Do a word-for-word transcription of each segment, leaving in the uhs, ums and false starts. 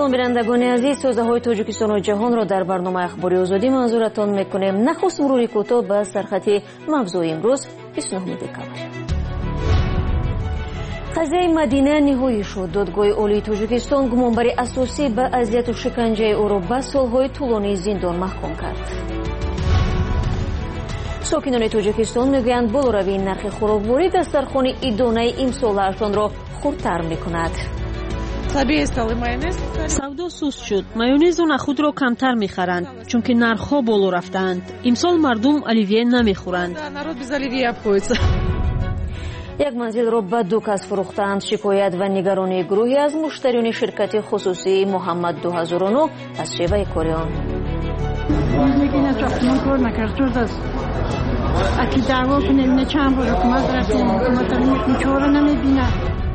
салом бинандагони азиз, сӯзаҳои Тоҷикистону ҷаҳонро дар барномаи ахбори озодӣ манзуратон мекунем. Нахуст мурури кӯтоҳ ба сархати мавзӯи имрӯз бисту нӯҳуми декабр. қазияи Мадина ниҳоӣ шуд. Додгоҳи олии Тоҷикистон гумонбари асосӣ ба азияту шиканҷаи ӯро ба солҳои тӯлонии зиндон маҳкум кард. сокинони Тоҷикистон мегӯянд болоравии нархи хӯрокворӣ дастархони идонаи имсолаашонро хурдтар мекунад. савдо суст шуд. майонезу нахудро камтар мехаранд, чунки нархҳо боло рафтаанд. имсол мардум оливье намехӯранд. як манзилро ба ду кас фурӯхтаанд. шикоят ва нигаронии гурӯҳе аз муштариони ширкати хусусии Муҳаммад ду ҳазору нӯ аз шеваи кори он. اکی دعوا کنیم نه چند بار حکومت رفتیم حکومت هم یک چهاره نمیبینه.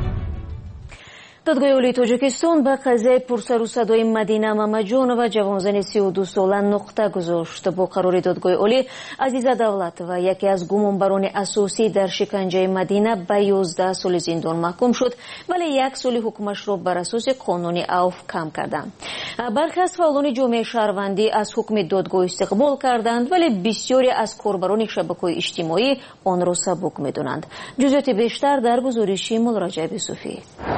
دادگاه олии Тоҷикистон ба қазияи пурсару садои Мадина Мамаҷонова ҷавонзани си ду сола нуқта гузошт. бо қарори додгоҳи олӣ Азиза Давлатова, яке аз гумонбарони асосӣ дар шиканҷаи Мадина, ба ёздаҳ соли зиндон маҳкум шуд, вале як соли ҳукмашро бар асоси қонуни авф кам карданд. бархе аз фаъолони ҷомеаи шаҳрвандӣ аз ҳукми додгоҳ истиқбол карданд, вале бисёре аз корбарони шабакаҳои иҷтимоӣ онро сабук медонанд. ҷузъиёти бештар дар гузориши Молраҷаб Юсуфӣ.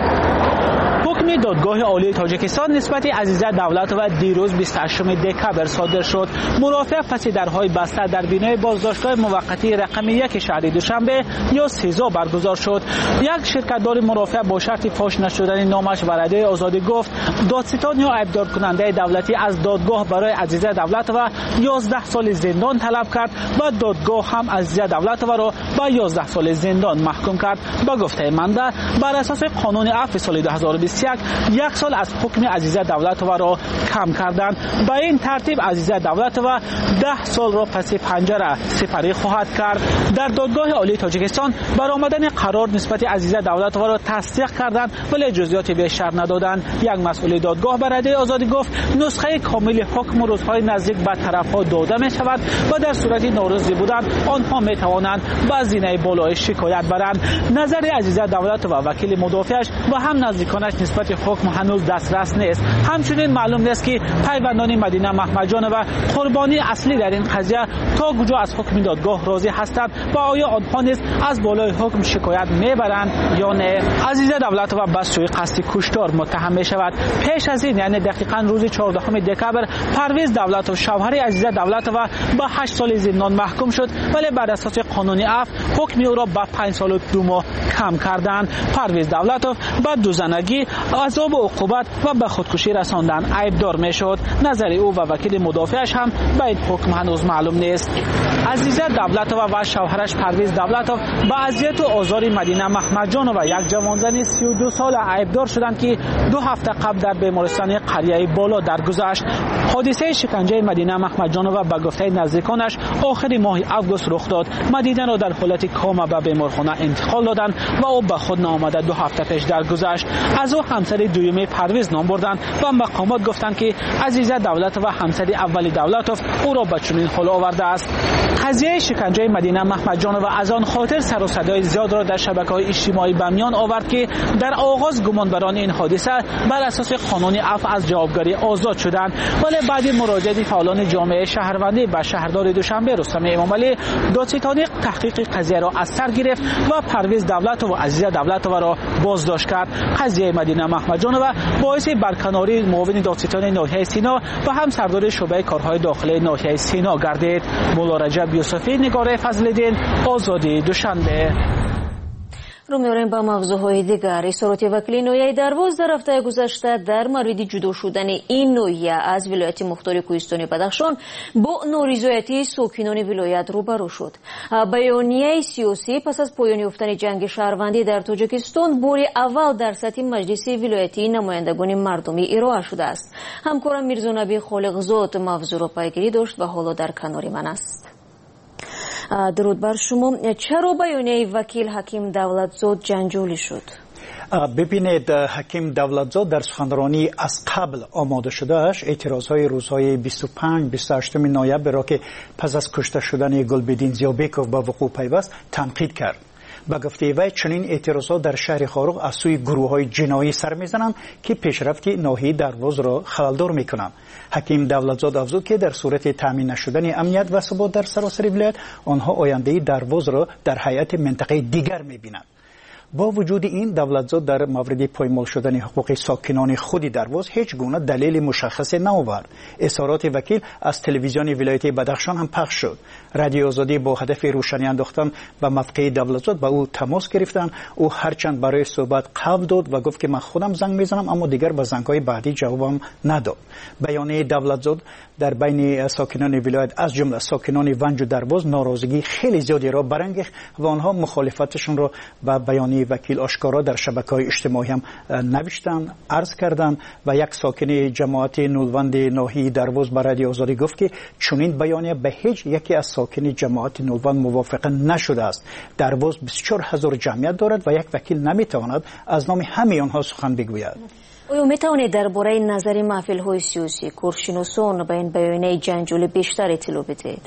حکم دادگاه عالی تاجیکستان نسبت عزیزه دولتova دیروز بیست و هشتم دکبر صادر شد. مرافع فصل درهای بسته در بینای بازداشتگاه موقتی رقم یک شهر دوشنبه یا سزا برگزار شد. یک شرکتدار مرافع با شرط فاش نشدن نامش بر رادیوی آزادی گفت دادستان یا عیبدار کننده دولتی از دادگاه برای عزیزه دولتova یازده سال زندان طلب کرد و دادگاه هم عزیزه دولتova را به یازده سال زندان محکوم کرد. با گفته منبع بر اساس قانون عفو سال دو هزار و بیست و یک یک سال از حکم عزیزه دولتova را کم کردند. به این ترتیب عزیزه دولتova ده سال را پس پنجره سپری خواهد کرد. در دادگاه عالی تاجیکستان برآمدن قرار نسبت عزیزه دولتova را تصدیق کردند ولی جزئیات بیشتر ندادند. یک مسئول دادگاه به رادیوی آزادی گفت نسخه کامل حکم روزهای نزدیک به طرفها داده می شود و در صورت ناراضی بودن آنها می توانند به زینه بالای شکایت برند. نظر عزیزه دولتova وکیل مدافعش و هم نزدیکانش نسبت حکم هنوز دسترس نیست. همچنین معلوم نیست که پیوندان مدینه محمدجانova قربانی اصلی در این قضیه تا کجا از حکم دادگاه راضی هستند و آیا آنها نیز از بالای حکم شکایت میبرند یا نه. عزیزه دولتova به سوی قصد کشتار متهم می شود. پیش از این یعنی دقیقاً روز چهاردهم دکبر پرویز دولتov شوهر عزیزه دولتova به هشت سال زندان محکوم شد ولی بر اساس قانون عفو حکم او را به پنج سال و دو ماه کم کردند. پرویز دولتov به دوزنگی، عذاب و عقوبت و به خودکشی رساندن عیبدار می شد. نظر او و وکیل مدافعش هم به این حکم هنوز معلوم نیست. عزیزه دولتova و شوهرش پرویز دولتov با اذیت و آزار مدینه محمدجانova یک جوانزن سی و دو ساله عیبدار شدند که دو هفته قبل در بیمارستان قریه بالا درگذشت. حادثه شکنجه مدینه محمدجانova به گفته نزدیکانش آخر ماه آگوست رخ داد. مدینه را در حالت کام به بیمارخانه انتقال دادند و او به خود ناآمده دو هفته پیش درگذشت. از او همسر دومی پرویز نام بردند و مقامات گفتند که عزیزه دولتova همسر اولی دولتov او را به چنین حال آورده است. قضیه شکنجه مدینه محمدجانova از آن خاطر سر و صدای زیاد را در شبکه‌های اجتماعی به میان آورد که در آغاز گمانبران این حادثه بر اساس قانون عفو از جوابگری آزاد شدند ولی بعد مراجعه فعالان جامعه شهروندی به شهردار دوشنبه رستم امامعلی دادستانی تحقیق قضیه را از سر گرفت و پرویز دولتov و عزیزه دولتova را بازداشت کرد. قضیه مدینه محمدجانova باعث برکناری معاون دادستان ناحیه سینا و هم سردار شعبه کارهای داخلی ناحیه سینا گردید. مولارجب یوسفی، نگار فضل‌الدین، آزادی دوشنبه. رو می‌آوریم با موضوعهای دیگر. اظهارات وکیل ناحیه درواز در هفته گذشته در مورد جدا شدن این ناحیه از ولایت مختار کوهستانی بدخشان با نارضایتی ساکنان ولایت روبرو شد. بیانیه سیاسی پس از پایان یافتن جنگ شهروندی در تاجیکستان بار اول در سطح مجلس ولایتی نمایندگان مردمی ارائه شده است. همکارم میرزا نبی خالقزاد موضوع را پیگیری داشت و حالا در کنار من است. درود بر شما. چرا بیانیه وکیل حکیم دولتزاد جنجالی شد؟ ببینید، حکیم دولتزاد در سخنرانی از قبل آماده شدهش اعتراضهای روزهای بیست و پنج بیست و هشت نوامبر را که پس از کشته شدن گلبدین زیابکوف به وقوع پیوست تنقید کرد. با گفته وی چنین اعتراضات در شهر خاروق از سوی گروه‌های جنایی سر می‌زنند که پیشرفت ناحیه دروازه را خلل‌دار می‌کنند. حکیم دولتزاد افزود که در صورت تامین نشدن امنیت و ثبات در سراسر ولایت آنها آینده دروازه را در هیئت منطقه دیگر می‌بینند. با وجود این دولتزاد در مورد پایمال شدن حقوق ساکنان خود درواز هیچ گونه دلیل مشخص نآورد. اظهارات وکیل از تلویزیون ولایت بدخشان هم پخش شد. رادیو آزادی با هدف روشنی انداختن به موقع دولتزاد با او تماس گرفتند. او هرچند برای صحبت قبول داد و گفت که من خودم زنگ میزنم، اما دیگر به زنگ‌های بعدی جوابم نداد. بیانیه دولتزاد در بین ساکنان ولایت از جمله ساکنان ونج و درواز ناراضگی خیلی زیادی را برانگیخت و آنها مخالفتشون را به بیانیه وکیل آشکارا در شبکه‌های اجتماعی هم نوشتند، عرض کردند و یک ساکن جماعت نولوند ناحیه درواز به رادیو آزادی گفت که چنین بیانیه به هیچ یکی از ساکن جماعت نولوند موافقه نشده است. درواز بیست و چهار هزار جمعیت دارد و یک وکیل نمیتواند از نام همه آنها سخن بگوید. آیا میتوانید درباره نظر محفل‌های سیاسی کارشناسان به این بیانیه جنجالی بیشتر اطلاع بدهید؟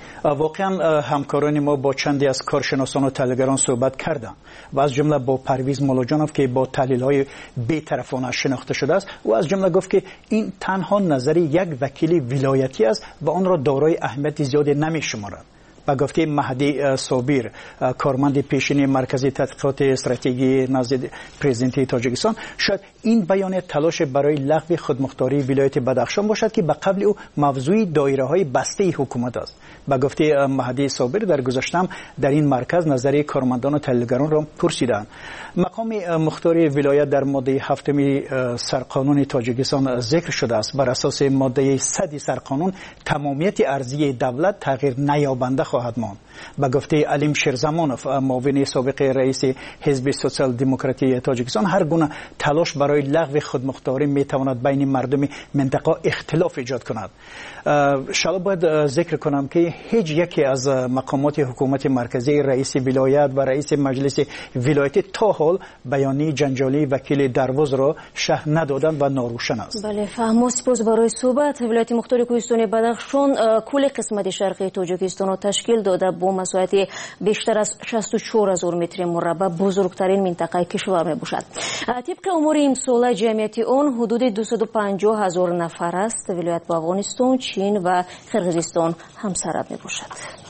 واقعا همکاران ما با چندی از کارشناسان و تحلیلگران صحبت کردند و از جمله با پرویز مولاجانوف که با تحلیل‌های بی‌طرفانه شناخته شده است و از جمله گفت که این تنها نظر یک وکیل ولایتی است و آن را دارای اهمیت زیادی نمی‌شمارد. با گفته مهدی صابر، کارمند پیشین مرکز تحقیقات استراتژی نزد پرزیدنت تاجیکستان، شاید این بیانیه تلاش برای لغو خودمختاری ولایت بدخشان باشد که به قبل او موضوع دایره‌های بسته حکومت است. با گفته مهدی صابر در گذشته در این مرکز نظری کارمندان و تحلیلگران را پرسیدند. مقام مختاری ولایت در ماده هفتم سرقانون تاجیکستان ذکر شده است. بر اساس ماده صد سرقانون تمامیت ارضی دولت تغییر نیابنده خواهد ماند. با گفته علیم شیرزمانوف، معاون سابق رئیس حزب سوسیال دموکراتی تاجیکستان، هر گونه تلاش برای لغو خودمختاری میتواند بین مردم منطقه اختلاف ایجاد کند. شاید باید ذکر کنم که هیچ یکی از مقامات حکومت مرکزی، رئیس ولایت و رئیس مجلس ولایتی تا حال بیانیه جنجالی وکیل درواز را شرح ندادند و ناروشن است. بله، فهم. سپاس برای صحبت. ولایت مختار کوهستانی بدخشان کل قسمت شرقی تاجیکستان را تشکیل داده با مساحت بیشتر از شصت و چهار هزار متر مربع بزرگترین منطقه کشور می باشد. طبق امور امسال جمعیت آن حدود دویست و پنجاه هزار نفر است. ولایت با افغانستان، چین و قرقیزستان همسرد می باشد.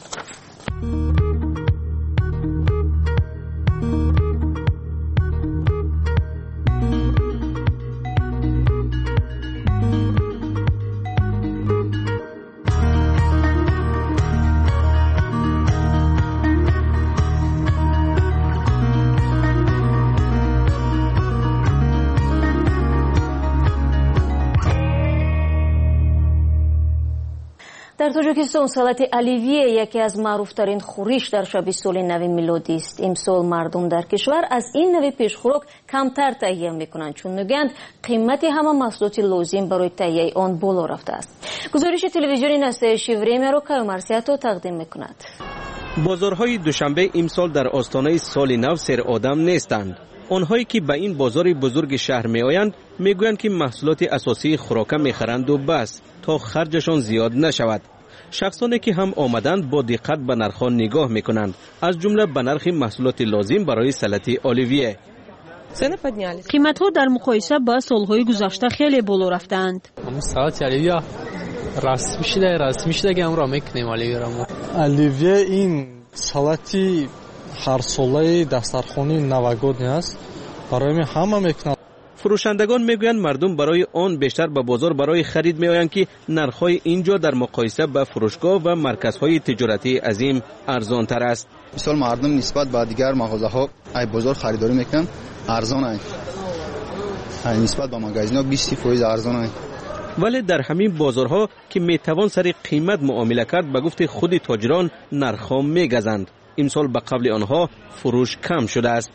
در تاجیکستان سالت الیویه یکی از معروفترین خورش در شبیستان نو میلادی است. امسال مردم در کشور از این نوع پیشخوراک کمتر تهیه میکنند، چون میگویند قیمت همه محصولات لازم برای تهیه آن بالا رفته است. گزارش تلویزیونی نستایش وریمه را کایو مرسیاتو تقدیم میکند. بازارهای دوشنبه امسال در آستانه سال نو سر آدم نیستند. آنهایی که به این بازار بزرگ شهر می آیند میگویند که محصولات اساسی خوراک میخرند و بس تا خرجشان زیاد نشود. شخصانی که هم آمدند با دقت به نرخ‌ها نگاه میکنند، از جمله به نرخ محصولات لازم برای سلطه الیویه. قیمت‌ها در مقایسه با سالهای گذشته خیلی بالا رفتند. سلطه الیویه رسمی شده رسمی شده که امروز میکنیم الیویه را. الیویه این سلطه هر ساله دسترخوانی نوگودی است. برای همه میکنند. فروشندگان میگویند مردم برای آن بیشتر به بازار برای خرید میآیند که نرخ‌های اینجا در مقایسه با فروشگاه و مرکزهای تجارتی عظیم ارزان تر است. مثلا مردم نسبت به دیگر مغازه‌ها ای بازار خریداری میکنند ارزان است. نسبت به مغازه‌ها بیست درصد ارزان است. ولی در همین بازارها که میتوان سر قیمت معامله کرد، به گفت خود تاجران نرخ‌ها میگزند. امسال به قبل آنها فروش کم شده است.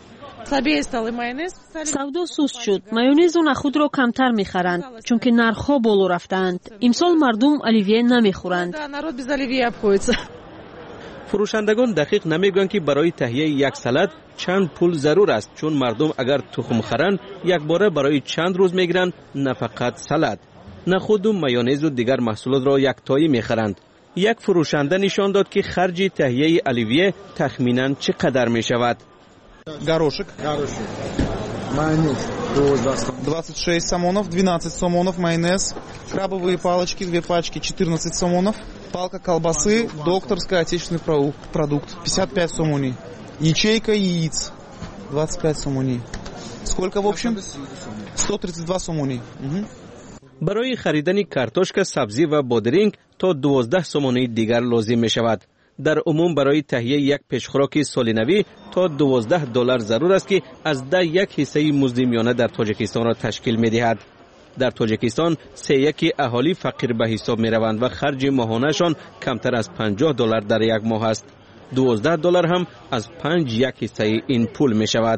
سودا سست شد. مایونز و نخود را کمتر میخرند چون که نرخ‌ها بالا رفتند. امسال مردم الیویه نمیخورند. فروشندگان دقیق نمیگویند که برای تهیه یک سالاد چند پول ضرور است، چون مردم اگر تخم خرند یک باره برای چند روز میگیرند، نه فقط سالاد، نخود و مایونز و دیگر محصولات را یک تایی میخرند. یک فروشنده نشان داد که خرج تهیه الیویه تخمیناً چقدر می شود. Горошек. Горошек. Майонез. двадцать шесть сомонов, двенадцать сомонов, майонез. Крабовые палочки, две пачки, четырнадцать сомонов. Палка колбасы, докторская, отечественный продукт, пятьдесят пять сомоний. Ячейка яиц, двадцать пять сомоний. Сколько в общем? сто тридцать два сомоний. Угу. برای خریدن کارتوشک سبزی و بادرینگ تا دوازده سومانی دیگر لازم می شود. در عموم برای تهیه یک پیشخوراک سالینوی تا دوازده دلار ضرور است که از ده یک حصه مزد میانه در تاجیکستان را تشکیل می دهد. در تاجیکستان سه یک اهالی فقیر به حساب می روند و خرج ماهانه‌شان کمتر از پنجاه دلار در یک ماه است. دوازده دلار هم از پنج یک حصه این پول می شود.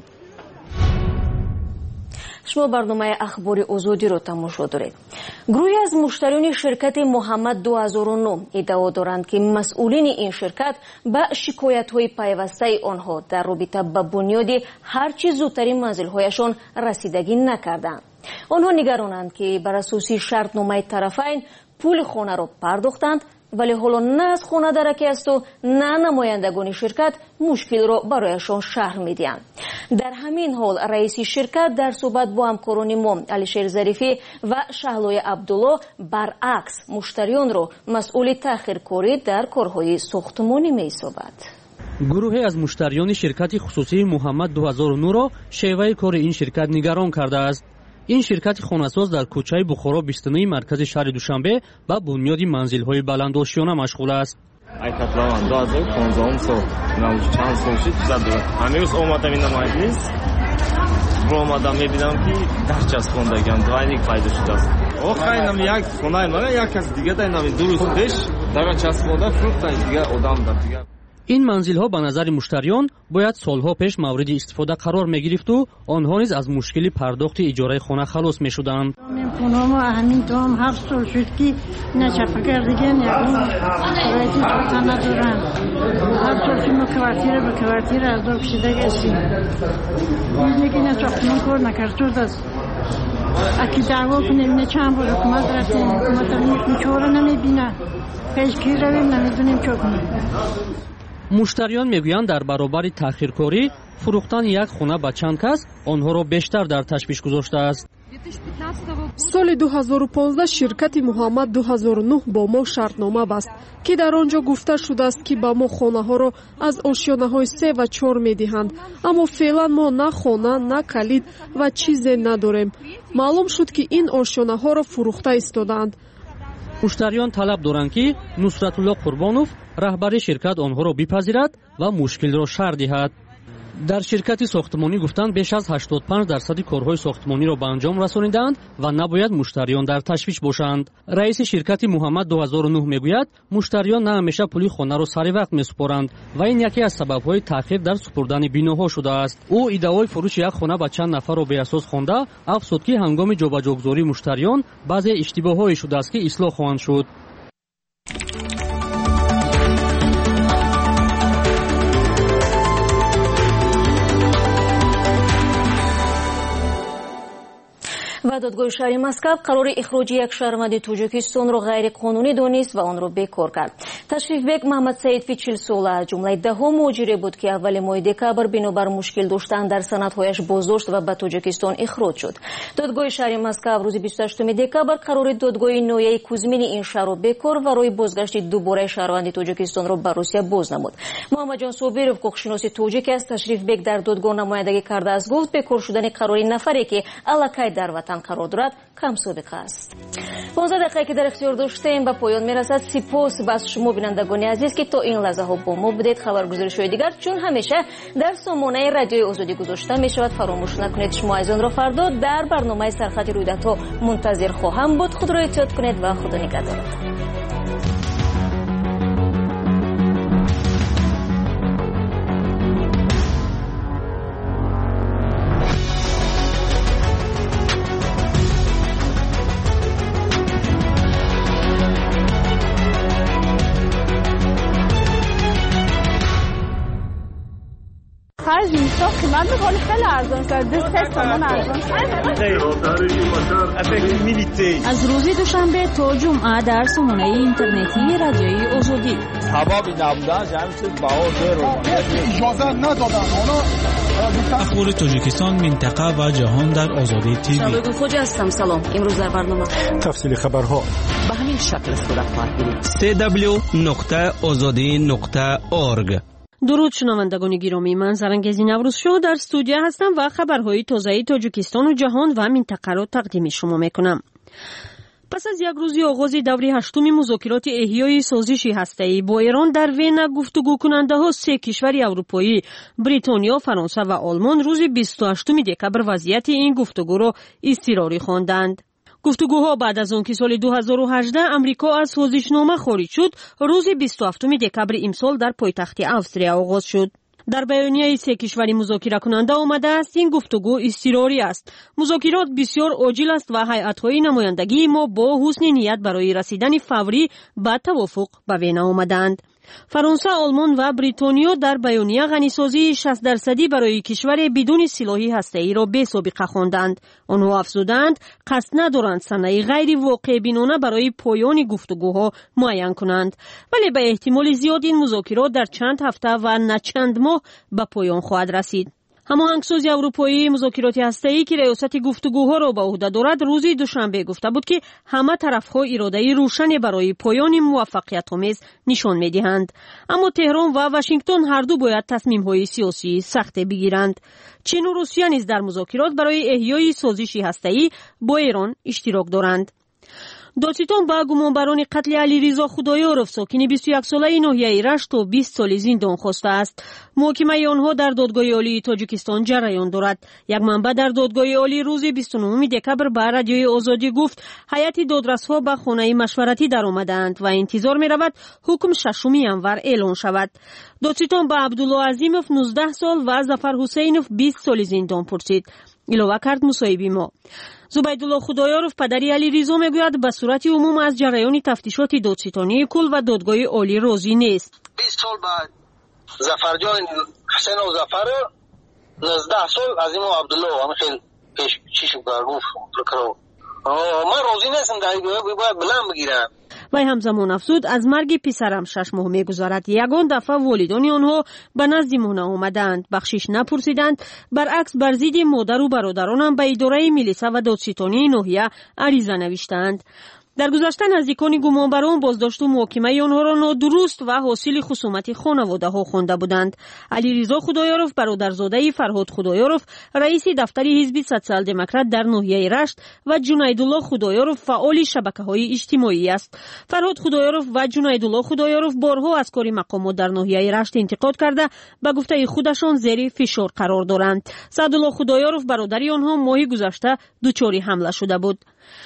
шумо барномаи ахбори озодиро тамошо доред. гурӯҳе аз муштариёни ширкати муҳаммад ду ҳазору нӯ иддао доранд ки масъулини ин ширкат ба шикоятҳои пайвастаи онҳо дар робита ба бунёди ҳарчи зудтари манзилҳояшон расидагӣ накарданд. онҳо нигаронанд ки бар асоси шартномаи тарафайн пули хонаро пардохтанд, вале ҳоло на аз хона даракӣ асту на намояндагони ширкат мушкилро барояшон шаҳр медиҳанд. дар ҳамин ҳол раиси ширкат дар суҳбат бо ҳамкорони мо алишер зарифӣ ва шаҳлои абдулло баръакс муштариёнро масъули таъхиркорӣ дар корҳои сохтмонӣ меҳисобад. гурӯҳе аз муштариёни ширкати хусусии муҳаммад ду ҳазору нӯ ро шеваи кори ин ширкат нигарон кардааст. ин ширкати хонасоз дар кӯчаи бухоро бисту нӯ маркази шаҳри душанбе ба бунёди манзилҳои баландошиёна машғул аст. ай катлаван ду ҳазору понздаҳум сол чанд сол шуд задора ҳамирӯз омадам ина маҷлис ро омадам мебинам ки дарчаспондагиам двайник пайдо шудааст. охайнам як хонаи мана як кас дига дайнами ду рӯз пеш дара часпонда фурӯхтан дига одам дар дига. ин манзилҳо ба назари муштариён бояд солҳо пеш мавриди истифода қарор мегирифту онҳо низ аз мушкили пардохти иҷораи хона халос мешуданд. خونه‌ها همین دوام هفت سال شد که نه چپگر دیگه نه رایتی سلطان ندارن. هفت سال که ما کوارتیر به کوارتیر از دو کشیده گشتیم. دیگه نه ساختمان کار نکرد است. اگه دعوا کنیم نه چند بار حکومت رفتیم حکومت هم میچوره نمیبینه. پیشگیر رویم نمیدونیم چه کنیم. муштариён мегӯянд дар баробари таъхиркорӣ фурӯхтани як хона ба чанд кас онҳоро бештар дар ташвиш гузоштааст. соли ду ҳазору понздаҳ ширкати муҳаммад ду ҳазору нӯ бо мо шартнома баст ки дар он ҷо гуфта шудааст ки ба мо хонаҳоро аз ошёнаҳои се ва чор медиҳанд, аммо феълан мо на хона на калид ва чизе надорем. маълум шуд ки ин ошёнаҳоро фурӯхта истодаанд. муштариён талаб доранд ки нусратулло қурбонов раҳбари ширкат онҳоро бипазирад ва мушкилро шаҳр диҳад. дар ширкати сохтмонӣ гуфтанд беш аз ҳаштод панҷ дарсади корҳои сохтмониро ба анҷом расонидаанд ва набояд муштариён дар ташвиш бошанд. раиси ширкати муҳаммад ду ҳазору нӯ мегӯяд муштариён на ҳамеша пули хонаро сари вақт месупоранд ва ин яке аз сабабҳои таъхир дар супурдани биноҳо шудааст. ӯ иддаои фурӯши як хона ба чанд нафарро беасос хонда афзуд ки ҳангоми ҷобаҷогузории муштариён баъзе иштибоҳҳое шудааст ки ислоҳ хоҳанд шуд. ва додгоҳи шаҳри Москав қарори ихроҷи як шаҳрванди Тоҷикистонро ғайриқонунӣ донист ва онро бекор кард. Ташрифбек Маҳмадсаидови чил сола аз ҷумлаи даҳум муҳоҷире буд ки аввали моҳи декабр бинобар мушкил доштан дар санадҳояш боздошт ва ба Тоҷикистон ихроҷ шуд. додгоҳи шаҳри Москав рӯзи бисту ҳаштуми декабр қарори додгоҳи ноҳияи Кузмини ин шаҳрро бекор ва роҳи бозгашти дубораи шаҳрванди Тоҷикистонро ба Русия боз намуд. Муҳаммаҷон Собиров ҳуқуқшиноси тоҷик аст. Ташрифбек дар додгоҳ намояндагӣ кардааст. гуфт бекор шудани қарори нафаре ки аллакай дар ватан қарор дорад камсобиқа аст. понздаҳ дақиқа ки дар ихтиёр доштем ба поён мерасад. сипос ба шумо бинандагони азиз ки то ин лаҳзаҳо бо мо будед. хабаргузоришҳои дигар чун ҳамеша дар сомонаи радиои озодӣ гузошта мешавад. фаромӯш накунед. шумо азизонро фардо дар барномаи сархати рӯйдадҳо мунтазир хоҳам буд. худро эҳтиёт кунед ва худо нигаҳдорад. خرج میشه قیمت میکنه خیلی ارزان شد دو سه تومن ارزان شد. از روز دوشنبه تا جمعه در سامانه اینترنتی رادیوی آزادی سببی نبودن جمعیت بهار اجازه ندادن اخبار تاجیکستان منطقه و جهان در آزادی تیوی. شبگون خوجه هستم. سلام. امروز در برنامه تفصیل خبرها به همین شکل صورت خواهد گرفت. سی دبلیو نقطه آزادی نقطه اورگ. درود شنوندگان گرامی، من زرنگزی نوروز شو در استودیو هستم و خبرهای تازه تاجیکستان و جهان و منطقه را تقدیم شما میکنم. پس از یک روزی آغاز دوره هشتم مذاکرات احیای سازش هسته‌ای با ایران در وین، گفتگو کننده ها سه کشور اروپایی، بریتانیا، فرانسه و آلمان روز بیست و هشتم دکبر وضعیت این گفتگو را اضطراری خواندند. گفتگوها بعد از آنکه سال دو هزار و هجده امریکا از سازشنامه خارج شد، روز بیست و هفتم دکبر امسال در پایتخت استرالیا آغاز شد. در بیانیه سه کشور مذاکره کننده آمده است این گفتگو اضطراری است. مذاکرات بسیار عاجل است و هیئت‌های نمایندگی ما با حسن نیت برای رسیدن فوری به توافق به وین آمدند. فرانسه، آلمان و بریتانیا در بیانیه غنیسازی شصت درصدی برای کشور بدون سلاح هسته‌ای را بی سابقه خواندند. آنها افزودند قصد ندارند صحنه غیر واقع بینانه برای پایان گفتگوها معین کنند، ولی به احتمال زیاد این مذاکرات در چند هفته و نه چند ماه به پایان خواهد رسید. هماهنگساز اروپایی مذاکرات هسته‌ای که ریاست گفتگوها را به عهده دارد روز دوشنبه گفته بود که همه طرف‌ها اراده روشنی برای پایان موفقیت‌آمیز نشان می‌دهند، اما تهران و واشنگتن هر دو باید تصمیم‌های سیاسی سخت بگیرند. چین و روسیه نیز در مذاکرات برای احیای سازش هسته‌ای با ایران اشتراک دارند. دادستان با گمانبران قتل علیرضا خدایارف ساکن بیست و یک ساله ناحیه رشت تا بیست سال زندان خواسته است. محاکمه آنها در دادگاه عالی تاجیکستان جریان دارد. یک منبع در دادگاه عالی روز بیست و نهم دکبر به رادیوی آزادی گفت هیئت دادرس‌ها به خانه مشورتی درآمدند و انتظار می‌رود حکم ششم ینور اعلان شود. دادستان به عبدالله عظیموف نوزده سال و ظفر حسینوف بیست سال زندان پرسید. علاوه کرد مصاحبی ما. زبیدالله خدایارف پدری علیرضا میگوید به صورت عموم از جریان تفتیشات دادستانی کل و دادگاه عالی راضی نیست. بیست سال بعد ظفر جان حسین و ظفر نوزده سال عظیم و عبدالله همه خیلی پیش چیشو گفت کرو ما راضی نیستم در باید بلند بگیرم. وی همزمان افزود از مرگ پسرم شش ماه میگذرد. یگان دفعه والدان آنها به نزد مهنه آمدند، بخشش نپرسیدند، برعکس بر ضد مادر و برادرانم به اداره ملیسا و دادستانی ناحیه عریضه نوشتند. در گذشته نزدیکان گمانبران بازداشت و محاکمه آنها را نادرست و حاصل خصومت خانواده ها خوانده بودند. علیرضا خدایارف برادرزاده فرهاد خدایارف رئیس دفتر حزب سوسیال دموکرات در ناحیه رشت و جنیدالله خدایارف فعال شبکه‌های اجتماعی است. فرهاد خدایارف و جنیدالله خدایارف بارها از کار مقامات در ناحیه رشت انتقاد کرده به گفته خودشان زیر فشار قرار دارند. سعدالله خدایارف برادری آنها ماه گذشته دچار حمله شده بود.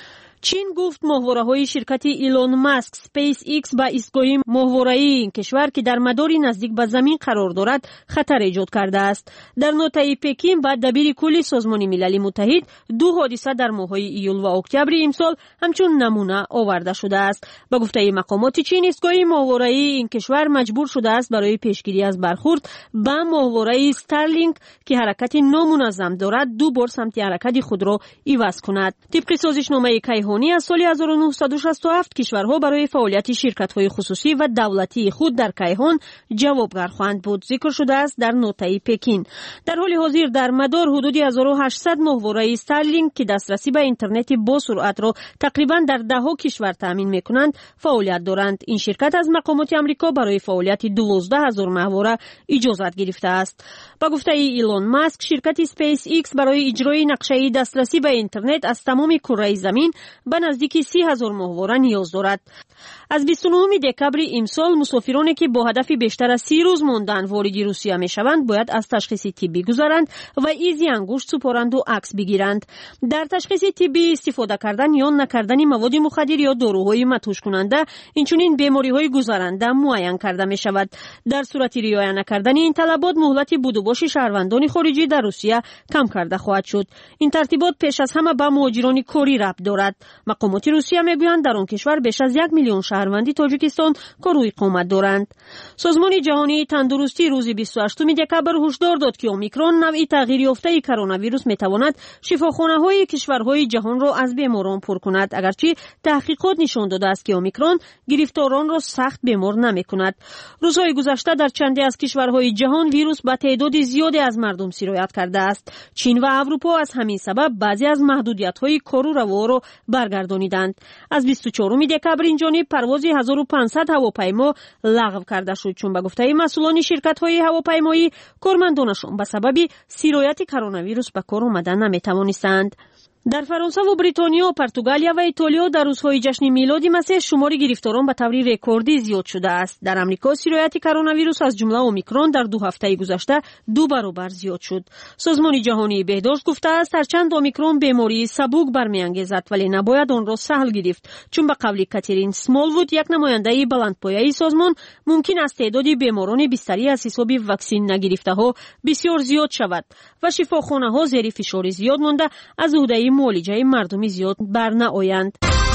چین گفت ماهواره‌های شرکت ایلون ماسک سپیس ایکس با ایستگاه ماهواره‌ای این کشور که در مدار نزدیک به زمین قرار دارد خطر ایجاد کرده است. در نوتای پکین با دبیر کل سازمان ملل متحد دو حادثه در ماه‌های ایول و اکتبر امسال همچون نمونه آورده شده است. به گفته مقامات چین ایستگاه ماهواره‌ای این کشور مجبور شده است برای پیشگیری از برخورد با ماهواره استارلینک که حرکت نامنظم دارد دو بار سمت حرکت خود را عوض کند. طبق سازشنامه کیهانی از سال هزار و نهصد و شصت و هفت کشورها برای فعالیت شرکت‌های خصوصی و دولتی خود در کیهان جوابگر خواهند بود ذکر شده است در نوتای پکین. در حال حاضر در مدار حدود هزار و هشتصد ماهواره استارلینک که دسترسی به اینترنت با سرعت را تقریبا در ده ها کشور تامین می‌کنند فعالیت دارند. این شرکت از مقامات آمریکا برای فعالیت دوازده هزار ماهواره اجازت گرفته است. با گفته ایلون ماسک شرکت سپیس ایکس برای اجرای نقشه دسترسی به اینترنت از تمام کره زمین به نزدیک سی هزار ماهواره نیاز دارد. از بیست و نهم دکبر امسال مسافرانی که با هدف بیشتر از سی روز ماندن وارد روسیه میشوند باید از تشخیص طبی گذرند و ایزی انگشت سپارند و عکس بگیرند. در تشخیص طبی استفاده کردن یا نکردن مواد مخدر یا داروهای مدهوش کننده اینچنین بیماری‌های گذرنده معین کرده می شود. در صورت رعایت نکردن این طلبات مهلت بود و باش شهروندان خارجی در روسیه کم کرده خواهد شد. این ترتیبات پیش از همه به مهاجران کاری ربط دارد. مقامات روسیه میگویند در آن کشور بیش از یک میلیون شهروندی تاجیکستان کار اقامت دارند. سازمان جهانی تندرستی روز بیست و هشتم دکبر هشدار داد که اومیکرون نوعی تغییر یافته کرونا ویروس میتواند شفاخانه‌های کشورهای جهان را از بیماران پر کند، اگرچه تحقیقات نشان داده است که اومیکرون گرفتاران را سخت بیمار نمیکند. روزهای گذشته در چندی از کشورهای جهان ویروس به تعداد زیادی از مردم سرایت کرده است. چین و اروپا از همین سبب بعضی از محدودیت‌های کار و روا را برگردانیدند. از بیست و چهارم دکبر این جانب پرواز هزار و پانصد هواپیما لغو کرده شد، چون به گفته مسئولان شرکت‌های هواپیمایی کارمندانشان به سبب سرایت کرونا ویروس به کار آمدن نمی‌توانستند. در فرانسه و بریتانیا، پرتغالیا و ایتالیا در روزهای جشن میلاد مسیح شمار گرفتاران به طور رکوردی زیاد شده است. در آمریکا سرایت کرونا ویروس از جمله اومیکرون در دو هفته گذشته دو برابر زیاد شد. سازمان جهانی بهداشت گفته است هرچند اومیکرون بیماری سبک برمیانگیزد ولی نباید آن را سهل گرفت، چون به قول کاترین اسمالوود، یک نماینده بلندپایه سازمان، ممکن است تعداد بیماران بستری از حساب واکسن نگرفته ها بسیار زیاد شود و شفاخانه ها زیر فشار زیاد مانده از عهده معالجه مردمی زیاد برنآیند.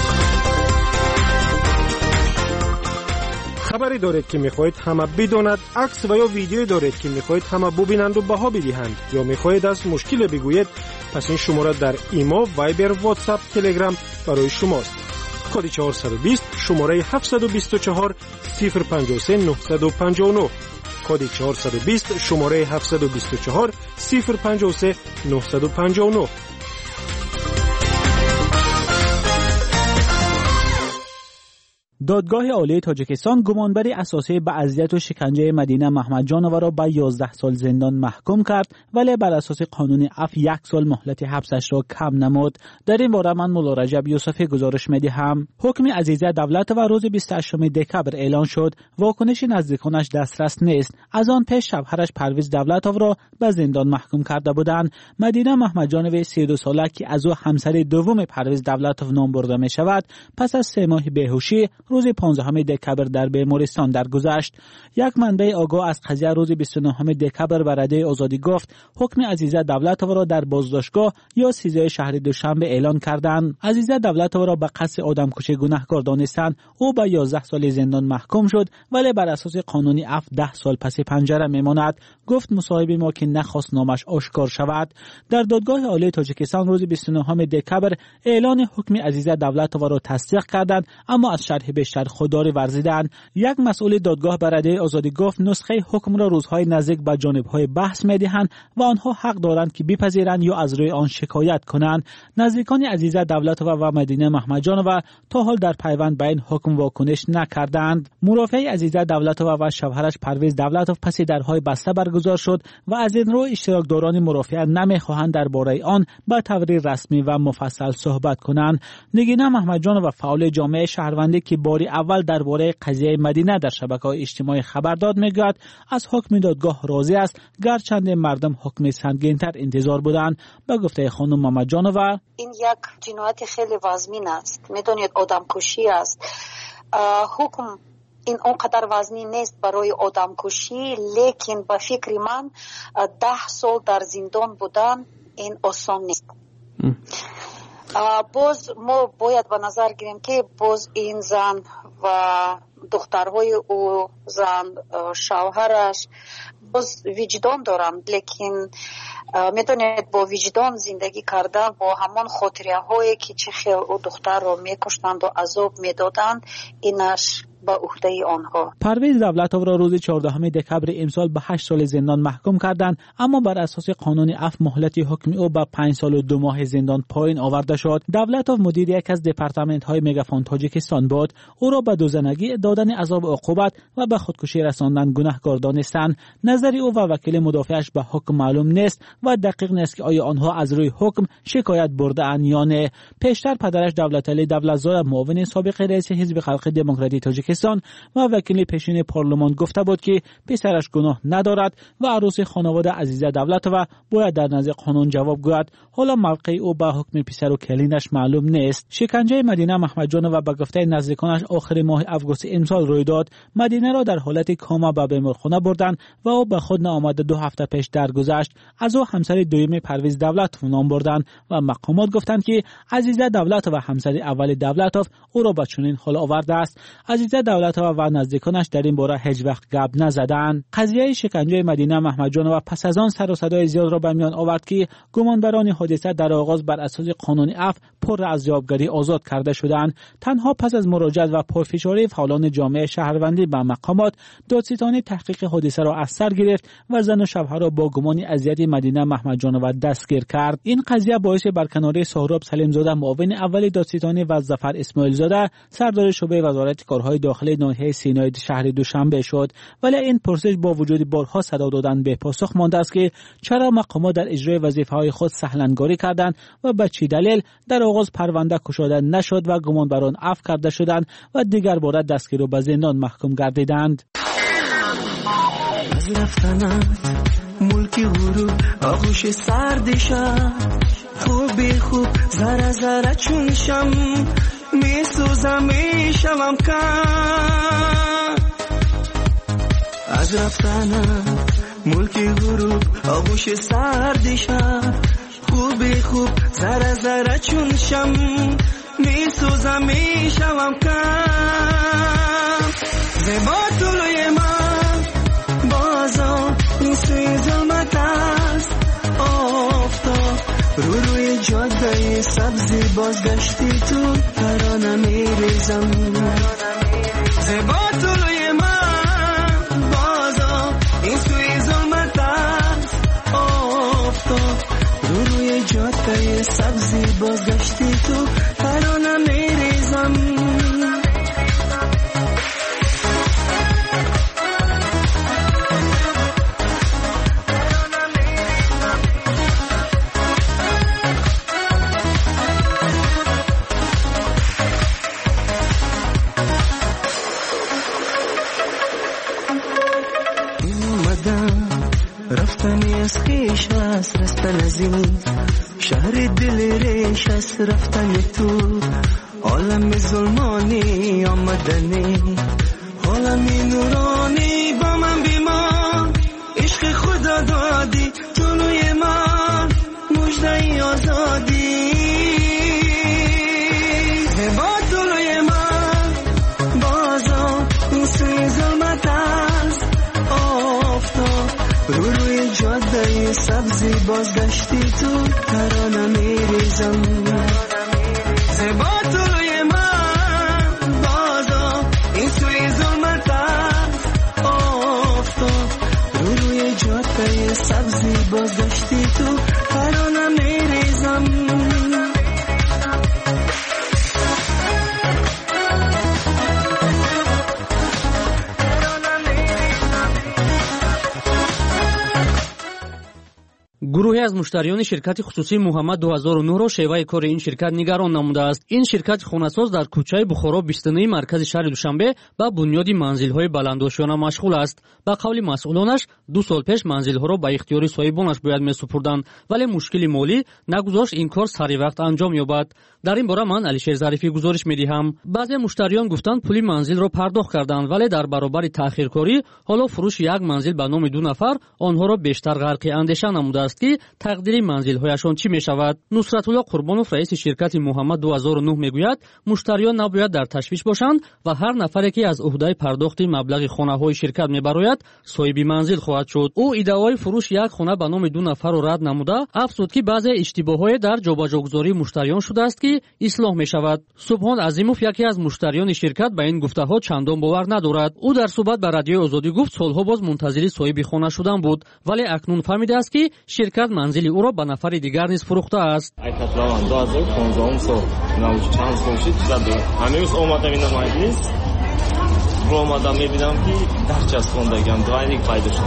خبری دارید که میخواهید همه بداند، عکس و یا ویدیو دارید که میخواهید همه ببینند و بها بدهند، یا میخواهید از مشکل بگویید، پس این شماره در ایما، وایبر، واتساپ، تلگرام برای شماست. کد چهارصد و بیست شماره هفتصد و بیست و چهار صفر پنجاه و سه نهصد و پنجاه و نه. کد چهارصد و بیست شماره هفتصد و بیست و چهار صفر پنجاه و سه نهصد و پنجاه و نه. دادگاه عالی تاجیکستان گمانبری اساسی به اذیت و شکنجه مدینه محمدجانова را به یازده سال زندان محکوم کرد، ولی بر اساس قانون عفو یک سال مهلت حبسش را کم نمود. در این باره من مولا رجب یوسفی گزارش می‌دهم. حکم عزیزه دولتova روز بیست و هشتم دکبر اعلان شد. واکنش نزدیکانش دسترس نیست. از آن پیش شوهرش پرویز دولتov را به زندان محکوم کرده بودند. مدینه محمدجانova سی و دو ساله که از او همسر دوم پرویز دولتov نام برده می شود، پس از سه ماه بیهوشی روز پانزدهم دکبر در بیمارستان درگذشت. یک منبع آگاه از قضیه روز بیست و نهم دکبر به رادیوی آزادی گفت حکم عزیزه دولتov را در بازداشتگاه یا سیزده شهر دوشنبه اعلان کردند. عزیزه دولتov را به قصد آدمکشی گناهکار دانستند. او به یازده سال زندان محکوم شد، ولی بر اساس قانونی عفو ده سال پس پنجره میماند. گفت مصاحب ما که نخواست نامش آشکار شود. در دادگاه عالی تاجیکستان روز بیست و نهم دکبر اعلان حکم عزیزه دولتov را تصدیق کردند، اما از شرح بیشتر خودداری ورزیدند. یک مسئول دادگاه به رادیوی آزادی گفت نسخه حکم را روزهای نزدیک به جانبهای بحث میدهند و آنها حق دارند که بپذیرند یا از روی آن شکایت کنند. نزدیکان عزیزه دولتov و مدینه محمدجانova تا حال در پیوند به این حکم واکنش نکردند. مرافع عزیزه دولتov و شوهرش پرویز دولتov پس درهای بسته برگزار شد و از این رو اشتراکداران مرافعه نمیخواهند درباره آن به طور رسمی و مفصل صحبت کنند. نگینه محمدجانova فعال جامعه شهروندی که باری اول درباره قضیه مدینه در شبکه‌های اجتماعی خبر داد میگوید از حکم دادگاه راضی است، گرچند مردم حکم سنگین‌تر انتظار بودند. به گفته خانم محمدجانova این یک جنایت خیلی وزمین است، میدونید آدمکشی است. حکم این اونقدر وزنی نیست برای آدمکشی، لیکن به فکر من ده سال در زندان بودن این آسان نیست. باز ما باید به نظر گیریم که باز این زن و دخترهای او، زن شوهرش باز وجدان دارند، لیکن میدونید با وجدان زندگی کردن با همان خاطره هایی که چه خیلی او دختر را میکشتند و عذاب میدادند، اینش به عهده آنها. پرویز دولتov را روز چهاردهم دکبر امسال به هشت سال زندان محکوم کردند، اما بر اساس قانون عفو مهلت حکم او به پنج سال و دو ماه زندان پایین آورده شد. دولتov مدیر یک از دپارتمنت های مگافون تاجیکستان بود. او را به دوزنگی، دادن عذاب عقوبت و به خودکشی رساندن گناهکار دانستند. نظر او و وکیل مدافعش به حکم معلوم نیست و دقیق نیست که آیا آنها از روی حکم شکایت برده‌اند یا نه. پیشتر پدرش دولتعلی دولتزاده، معاون سابق رئیس حزب خلق دموکراتی تاجیکستان تاجیکستان و وکیل پیشین پارلمان گفته بود که پسرش گناه ندارد و عروس خانواده عزیزه دولتووا باید در نزد قانون جواب گوید. حالا موقع او به حکم پسر و کلینش معلوم نیست. شکنجه مدینه محمدجانова به گفته نزدیکانش آخر ماه آگوست امسال روی داد. مدینه را در حالت کاما به بیمارخانه بردند و او به خود نآمده دو هفته پیش درگذشت. از او همسر دوم پرویز دولتوف نام بردند و مقامات گفتند که عزیزه دولتووا همسر اول دولتوف او را به چنین حال آورده است. عزیزه دولتووا و نزدیکانش در این باره هیچ وقت گپ نزدند. قضیه شکنجه مدینه محمدجانова پس از آن سر و صدای زیاد را به میان آورد که گمانبران حادثه در آغاز بر اساس قانون عفو پر از جوابگری آزاد کرده شدند. تنها پس از مراجعت و پرفشاری فعالان جامعه شهروندی به مقامات، دادستان تحقیق حادثه را از سر گرفت و زن و شوهر را با گمان اذیت مدینه محمدجانова دستگیر کرد. این قضیه باعث برکناری سهراب سلیمزاده معاون اول دادستانی و ظفر اسماعیل زاده سردار شعبه وزارت کارهای داخلی ناحیه سینای شهر دوشنبه شد. ولی این پرسش با وجود بارها صدا دادن به پاسخ مانده است که چرا مقامات در اجرای وظیفه‌های خود سهلنگاری کردند و به چه دلیل در آغاز پرونده گشوده نشد و گمانبران عفو کرده شدند و دیگر بار دستگیر و به زندان محکوم گردیدند. از رفتنت ملک غرور آغوش سرد شب خوب خوب ذره ذره چون شم می سوزم می شوم کم. از رفتنت ملک غروب آغوش سرد شب خوب خوب ذره ذره چون شم می سوزم می شوم کم. زیبا طلوی من بازا این سوی ظلمت است آفتاب رو روی جاده سبزی بازگشتی تو ترانه می ریزم. زیبا طلوی من بازا این سوی ظلمت است آفتاب رو روی جاده سبزی بازگشتی تو ترانه می ریزم. رفتنی از خیش است رستن از این شهر دل ریش است رفتن تو عالم ظلمانی آمدنی عالمی نورانی با من بیمان عشق خدا دادی جلوی من مژده آزادی. زیبا جلوی من بازا این سوی ظلمت است آفتاب رو روی جاده سبزی بازگشتی تو ترانه می ریزم. زیبا طلوی من بازا این سوی ظلمت است آفتاب رو روی جاده سبزی بازگشتی تو ترانه می ریزم. گروهی از مشتریان شرکت خصوصی محمد دو هزار و نه را شیوه کار این شرکت نگران نموده است. این شرکت خانه‌ساز در کوچه بخارا بیست و نه مرکز شهر دوشنبه با بنیاد منزل‌های بلندآشیانه مشغول است. به قول مسئولانش دو سال پیش منزل‌ها را به اختیار صاحبانش باید می‌سپردند، ولی مشکل مالی نگذاشت این کار سری وقت انجام یابد. در این باره من علیشیر ظریفی گزارش می‌دهم. بعضی مشتریان گفتند پول منزل را پرداخت کردند، ولی در برابر تأخیرکاری حالا فروش یک منزل به نام دو نفر آنها را بیشتر غرق اندیشه نموده است که تقدیر منزل‌هایشان چی می‌شود. نصرت الله قربانوف رئیس شرکت محمد دو هزار و نه میگوید مشتریان نباید در تشویش باشند و هر نفری که از عهده پرداخت مبلغ خانه‌های شرکت می‌براید صاحب منزل خواهد شد. او ادعای فروش یک خانه به نام دو نفر را رد نموده افزود که بعضی اشتباهات در جابجاگذاری مشتریان شده است که اصلاح می‌شود. سبحان عظیموف یکی از مشتریان شرکت به این گفته‌ها چندان باور ندارد. او در صحبت با رادیو آزادی گفت سالها باز منتظر صاحب خانه شدن بود، ولی اکنون فهمیده است که شرکت منزل او را به نفر دیگر نیز فروخته است. ایکاتلاوان دو هزار و پانزده سال نامش چند سال شد زده. هنوز اومدم این مجلس رو اومدم میبینم که در چسباندگیم دو اینک پیدا شده است.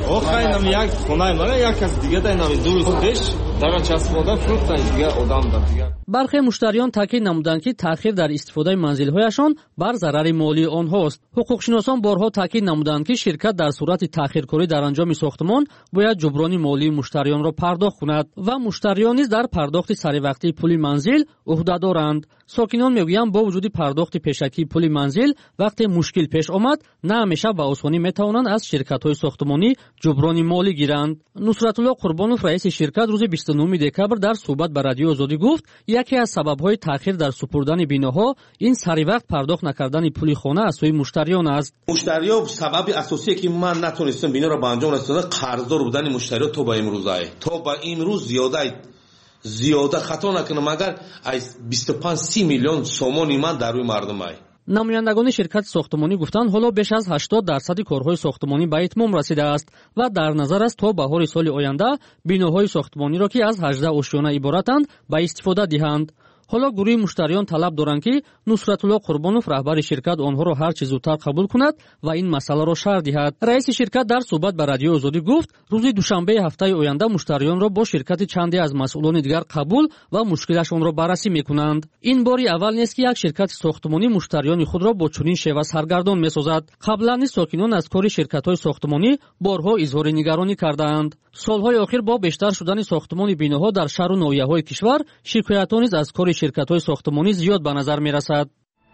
آخه اینم یک خونه من یک از دیگه در نمی دو روز پیش در چسبوده فروختن دیگه آدم در دیگه. برخی مشتریان تاکید نمودند که تأخیر در استفاده منزل‌هایشان بر ضرر مالی آنهاست. حقوقشناسان بارها تاکید نمودند که شرکت در صورت تأخیرکاری در انجام ساختمان باید جبران مالی مشتریان را پرداخت کند و مشتریان نیز در پرداخت سریع پول منزل عهده دارند. ساکنان میگویند با وجود پرداخت پیشکی پول منزل وقتی مشکل پیش آمد نه همیشه به آسانی میتوانند از شرکت‌های ساختمانی جبران مالی گیرند. نصرت الله قربانوف رئیس شرکت روز بیست و نهم دکبر در صحبت با رادیو آزادی گفت یکی از سبب‌های تأخیر در سپردن بیناها این سری وقت پرداخت نکردن پول خانه از سوی مشتریان است. مشتریان سبب اساسی که من نتونستم بینا را به انجام رساندن قرضدار بودن مشتریان تا به امروز ای تا به امروز زیاده زیاده خطا نکنم اگر از بیست و پنج سی میلیون سومانی من در روی مردم ای. نمایندگان شرکت ساختمانی گفتند حالا بیش از هشتاد درصد کارهای ساختمانی به اتمام رسیده است و در نظر است تا بهار سال آینده بیناهای ساختمانی را که از هجده آشیانه عبارتند به استفاده دهند. حالا گروه مشتریان طلب دارند که نصرت الله قربانوف رهبر شرکت آنها را هر چه زودتر قبول کند و این مسئله را شرح دهد. رئیس شرکت در صحبت با رادیو آزادی گفت روز دوشنبه هفته آینده مشتریان را با شرکت چندی از مسئولان دیگر قبول و مشکلشان را بررسی میکنند. این باری اول نیست که یک شرکت ساختمانی مشتریان خود را با چنین شیوه سرگردان میسازد. قبلا نیز ساکنان از کار شرکت‌های ساختمانی بارها اظهار نگرانی کردند. سالهای اخیر با بیشتر شدن ساختمان بیناها در شهر و ناحیه‌های کشور شکایت‌ها نیز از کار شرکت‌های ساختمانی زیاد به نظر می‌رسد.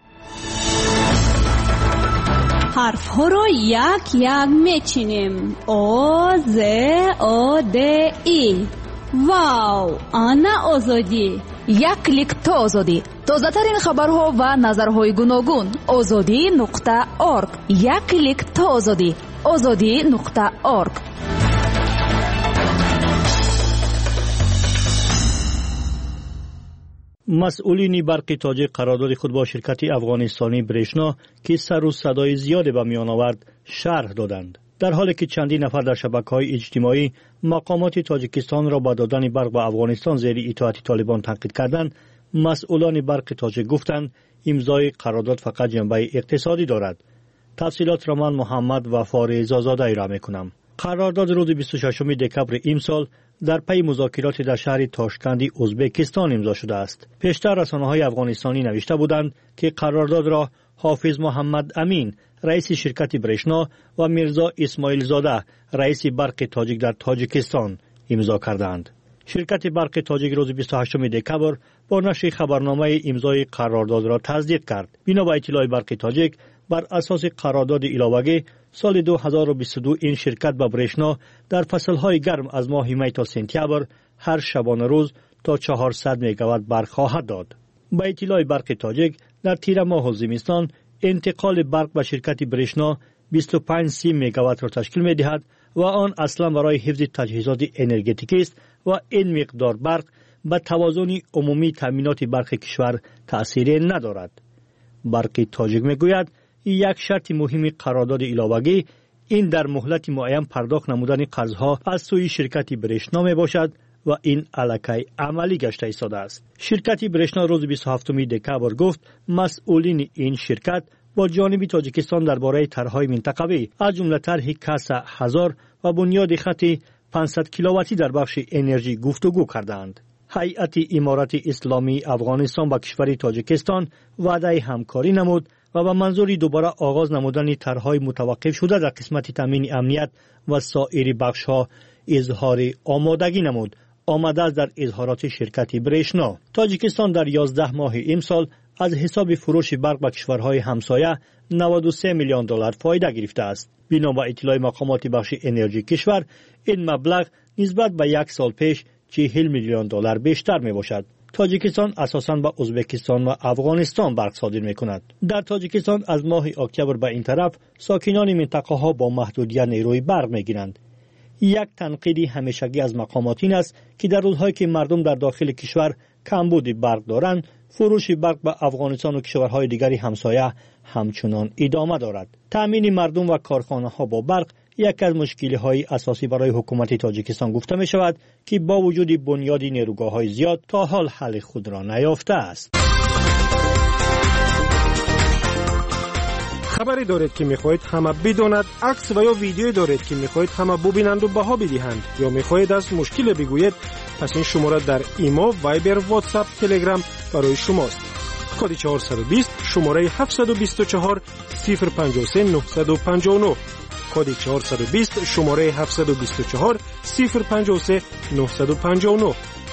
حرف‌ها را یک یک می‌چینیم. آ ز آ د ای. واو، آنا آزادی. یک کلیک تا آزادی. تازه‌ترین خبرها و نظرهای گوناگون. آزادی نقطه اورگ. یک کلیک تا آزادی. آزادی نقطه اورگ. مسئولین برق تاجیک قرارداد خود با شرکت افغانستانی برشنا که سر و صدای زیادی به میان آورد شرح دادند. در حالی که چندین نفر در شبکه‌های اجتماعی مقامات تاجیکستان را با دادن برق به افغانستان زیر اطاعت طالبان تنقید کردند، مسئولان برق تاجیک گفتند امضای قرارداد فقط جنبه اقتصادی دارد. تفصیلات را من محمد وفا رضازاده را می‌کنم. قرارداد روز بیست و ششم دکبر امسال در پی مذاکرات در شهر تاشکند ازبکستان امضا شده است. پیشتر رسانه‌های افغانستانی نوشته بودند که قرارداد را حافظ محمد امین رئیس شرکت برشنا و میرزا اسماعیل زاده رئیس برق تاجیک در تاجیکستان امضا کردند. شرکت برق تاجیک روز بیست و هشتم دکبر با نشر خبرنامه امضای قرارداد را تصدیق کرد. بنا به اطلاع برق تاجیک بر اساس قرارداد علاوه‌ای سال دو هزار و بیست و دو این شرکت به برشنا در فصلهای گرم از ماه می تا سپتامبر هر شبانه روز تا چهارصد مگاوات برق خواهد داد. به اطلاع برق تاجیک در تیر ماه زمستان انتقال برق به شرکت برشنا بیست و پنج سی مگاوات را تشکیل می دهد و آن اصلا برای حفظ تجهیزات انرژتیکی است و این مقدار برق به توازن عمومی تامینات برق کشور تأثیر ندارد. برق تاجیک می گوید یک شرط مهم قرارداد علاوه‌ای این در مهلت معین پرداخت نمودن قرضها از سوی شرکت برشنا می باشد و این الکی عملی گشته ایستاده است. شرکت برشنا روز بیست و هفتم دکبر گفت مسئولین این شرکت با جانب تاجیکستان درباره طرح‌های منطقوی از جمله طرح کاس هزار و بنیاد خط پانصد کیلوواتی در بخش انرژی گفتگو کردند. هیئت امارت اسلامی افغانستان با کشور تاجیکستان وعده همکاری نمود و به منظور دوباره آغاز نمودن طرح‌های متوقف شده در قسمت تامین امنیت و سایر بخش‌ها اظهار آمادگی نمود. آمده است در اظهارات شرکت برشنا. تاجیکستان در یازده ماه امسال از حساب فروش برق به کشورهای همسایه نود و سه میلیون دلار فایده گرفته است. بنا به اطلاع مقامات بخش انرژی کشور این مبلغ نسبت به یک سال پیش چهل میلیون دلار بیشتر می باشد. تاجیکستان اساساً با ازبکستان و افغانستان برق صادر می کند. در تاجیکستان از ماه اکتبر به این طرف ساکنان منطقه ها با محدودیت نیروی برق می گیرند. یک تنقیدی همیشگی از مقامات این است که در روزهایی که مردم در داخل کشور کمبود برق دارند، فروش برق به افغانستان و کشورهای دیگری همسایه همچنان ادامه دارد. تامین مردم و کارخانه ها با برق یک از مشکل‌های اساسی برای حکومت تاجیکستان گفته می شود که با وجود بنیاد نیروگاه‌های زیاد تا حال حل خود را نیافته است. خبری دارید که میخواهید همه بداند، عکس و یا ویدیویی دارید که میخواهید همه ببینند و بها بدهند، یا میخواهید از مشکل بگویید، پس این شماره در ایمو، وایبر، واتساپ، تلگرام برای شماست. کد چهارصد و بیست شماره هفتصد و بیست و چهار صفر پنجاه و سه نهصد و پنجاه و نه. کد چهارصد و بیست شماره هفتصد و بیست و چهار صفر پنجاه و سه نهصد و پنجاه و نه.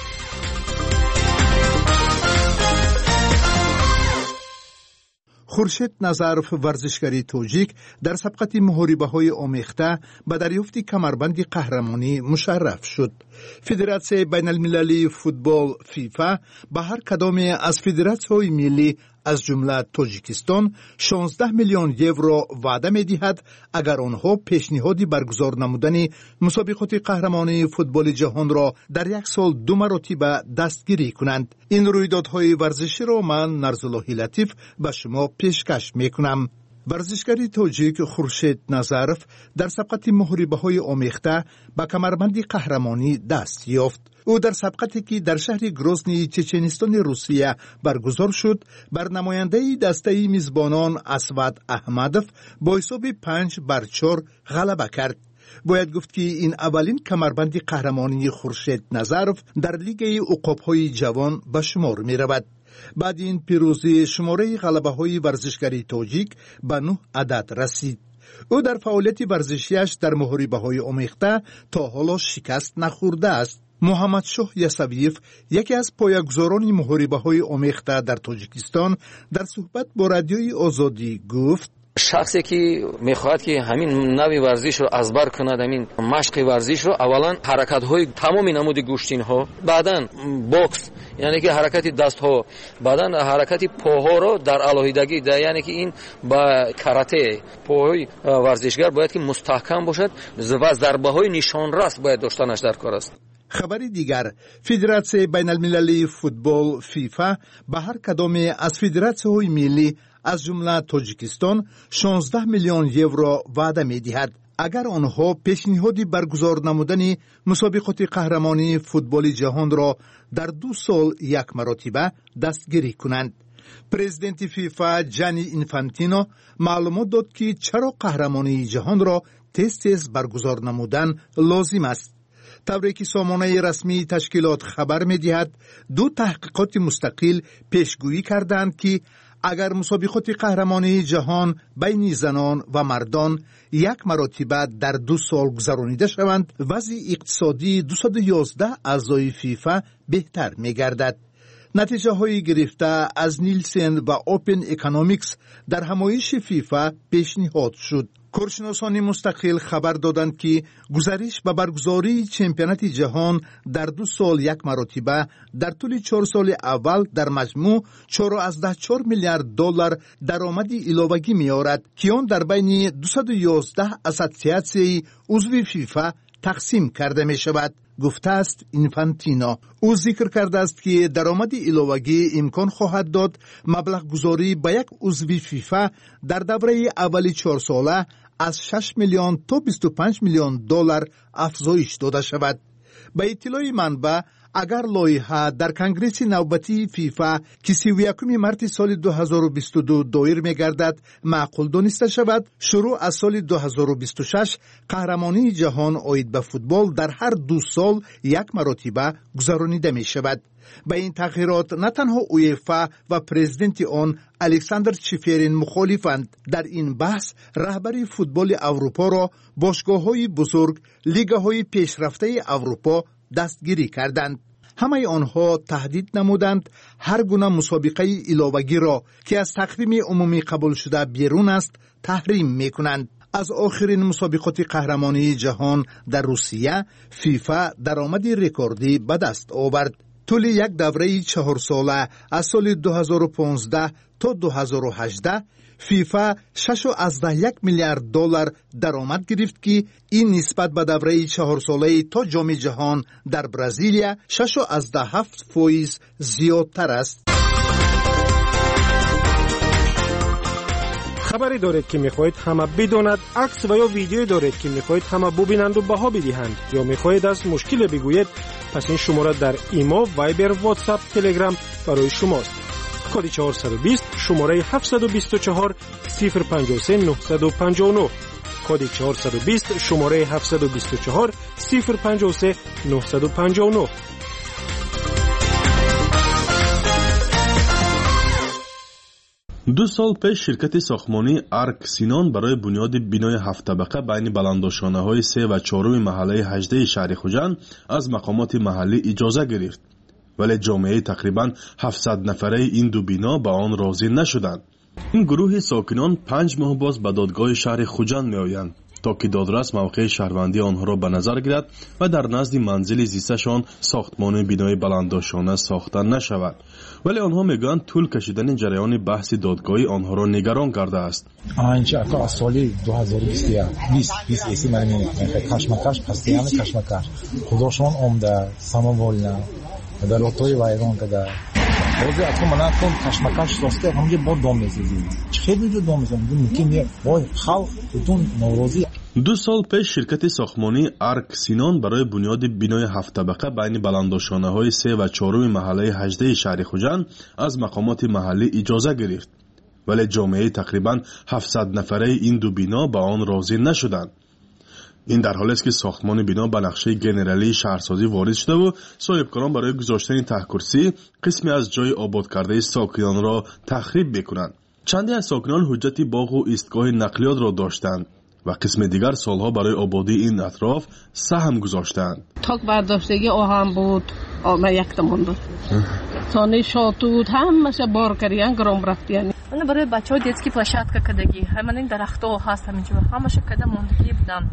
خورشید نظرف ورزشکاری توجیک در سبقت محاربه‌های آمیخته به دریافت کمربند قهرمانی مشرف شد. فدراسیون بین المللی فوتبال فیفا به هر کدام از فدراسیون‌های ملی از جمله تاجیکستان شانزده میلیون یورو وعده می‌دهد اگر آنها پیشنهادی برگزار نمودن مسابقات قهرمانی فوتبال جهان را در یک سال دو مرتبه دستگیری کنند. این رویدادهای ورزشی را من نرزالله لطیف به شما پیشکش می‌کنم. ورزشکاری تاجیک خورشید نظرف در سبقت محاربه‌های آمیخته به کمربند قهرمانی دست یافت. او در سبقتی که در شهر گروزنی چچنستان روسیه برگزار شد بر نماینده دسته میزبانان اسود احمدوف با حساب پنج بر چهار غلبه کرد. باید گفت که این اولین کمربند قهرمانی خورشید نظرف در لیگ عقاب‌های جوان به شمار می رود. بعد این پیروزی شماره غلبه‌های ورزشکاری تاجیک به نه عدد رسید. او در فعالیت ورزشیش در محاربه‌های آمیخته تا حالا شکست نخورده است. محمد شاه یسویف یکی از پایه‌گذاران محاربه‌های آمیخته در تاجیکستان در صحبت با رادیوی آزادی گفت: شخصی که میخواهد که همین نوع ورزش رو ازبر کند، همین مشق ورزش رو، اولا حرکت های تمام نمود گوشتین ها، بعدن باکس یعنی که حرکت دست ها، بعدن حرکت پاها رو در علاهیدگی ده، یعنی که این با کاراته پاهای ورزشگر باید که مستحکم باشد و ضربه های نشان راست باید داشتنش در کار است. خبری دیگر، فدراسیون بین المللی فوتبال فیفا به هر کدام از فدراسیون‌های ملی از جمله تاجیکستان شانزده میلیون یورو وعده می‌دهد اگر آنها پیشنهادی برگزار نمودن مسابقات قهرمانی فوتبال جهان را در دو سال یک مرتبه دستگیری کنند. پرزیدنت فیفا جانی اینفانتینو معلومات داد که چرا قهرمانی جهان را تیز تیز برگزار نمودن لازم است. طوری که سامانه رسمی تشکیلات خبر می‌دهد، دو تحقیقات مستقل پیشگویی کردند که اگر مسابقات قهرمانی جهان بین زنان و مردان یک مرتبه در دو سال گذرانیده شوند، وضع اقتصادی دویست و یازده اعضای فیفا بهتر می‌گردد. نتیجه های گرفته از نیلسن و اوپن اکونومیکس در همایش فیفا پیشنهاد شد. کارشناسان مستقل خبر دادند که گزارش به برگزاری چمپیونات جهان در دو سال یک مرتبه در طول چهار سال اول در مجموع چهار و چهار میلیارد دلار درآمدی علاوه‌ای می‌آورد که آن در بین دویست و یازده اسوسیاسیون عضو فیفا تقسیم کرده می شود، گفته است اینفانتینو. او ذکر کرده است که درآمد علاوه‌ای امکان خواهد داد مبلغ گذاری به یک عضو فیفا در دوره اولی چهار ساله از شش میلیون تا بیست و پنج میلیون دلار افزایش داده شود. به اطلاع منبع، اگر لایحه در کنگره نوبتی فیفا که سی و یکم مارس سال دو هزار و بیست و دو دایر می‌گردد معقول دانسته شود، شروع از سال دو هزار و بیست و شش قهرمانی جهان عاید به فوتبال در هر دو سال یک مرتبه گذرانیده می شود. به این تغییرات نه تنها اویفا و پرزیدنت آن الکساندر چیفرین مخالفند. در این بحث رهبری فوتبال اروپا را باشگاه‌های بزرگ، لیگ‌های پیشرفته اروپا دستگیری کردند. همه آنها تهدید نمودند هر گونه مسابقه علاوه‌ای را که از تقویم عمومی قبول شده بیرون است تحریم می‌کنند. از آخرین مسابقات قهرمانی جهان در روسیه فیفا درآمد رکوردی به دست آورد. طول یک دوره چهار ساله از سال دو هزار و پانزده تا دو هزار و هجده فیفا شش و یک میلیارد دلار درآمد گرفت که این نسبت به دوره چهار ساله تا جام جهان در برزیلیا شش و هفت فیصد زیادتر است. خبری دارید که میخواهید همه بداند، عکس و یا ویدیویی دارید که میخواهید همه ببینند و بها بدهند، یا میخواهید از مشکل بگویید، پس این شماره در ایمو، وایبر، واتساپ، تلگرام برای شماست. کد چهارصد و بیست شماره هفتصد و بیست و چهار صفر پنج سه نه پنج نه کد چهارصد و بیست شماره هفتصد و بیست و چهار صفر پنج سه نه پنج نه. دو سال پیش شرکت ساختمانی ارک سینان برای بنیاد بینای هفت طبقه بین بلندشانه‌های سه و چهارم محله هجده شهر خوجند از مقامات محلی اجازه گرفت، ولی جامعه تقریباً هفتصد نفره این دو بنا به آن راضی نشدند. این گروه ساکنان پنج ماه باز به دادگاه شهر خوجند می‌آیند تا که دادرس موقع شهروندی آنها را به نظر گیرد و در نزد منزل زیستشان ساختمان بینای بلندشانه ساخته نشود، ولی آنها میگویند طول کشیدن جریان بحث دادگاهی آنها را نگران کرده است. آنچه اکا از سال دو هزار و بیست بیست ایسی من می‌کنم کشمکش پستیان کشمکش خودشون اومده ساموولنا در لطوی وایران کده بازی اکا من اکا کشمکش ساسته همونجا با دام میزیدیم خیلی جو دام میزیدیم ممکن نیه وای خلق بدون نوروزی. دو سال پیش شرکت ساختمانی ارک سینان برای بنیاد بینای هفت طبقه بین بلندشانه‌های سه و چهارم محله هجده شهر خوجند از مقامات محلی اجازه گرفت، ولی جامعه تقریباً هفتصد نفره این دو بنا به آن راضی نشدند. این در حالی است که ساختمان بنا به نقشه گنرالی شهرسازی وارد شده و صاحبکاران برای گذاشتن ته‌کرسی قسمی از جای آباد کرده ساکنان را تخریب می‌کنند. چندی از ساکنان حجت باغ و ایستگاه نقلیات را داشتند و قسم دیگر سالها برای آبادی این اطراف سهم گذاشتند. تاک برداشتگی آهن بود، آمه یکتمون بود. سانی شاتود همش بار کردن گرام رفتیانی. من برای بچه‌ها دیتسکی پلощадка کدگی، همین این درخت‌ها هست همینجا، همش کده موندگی بودن.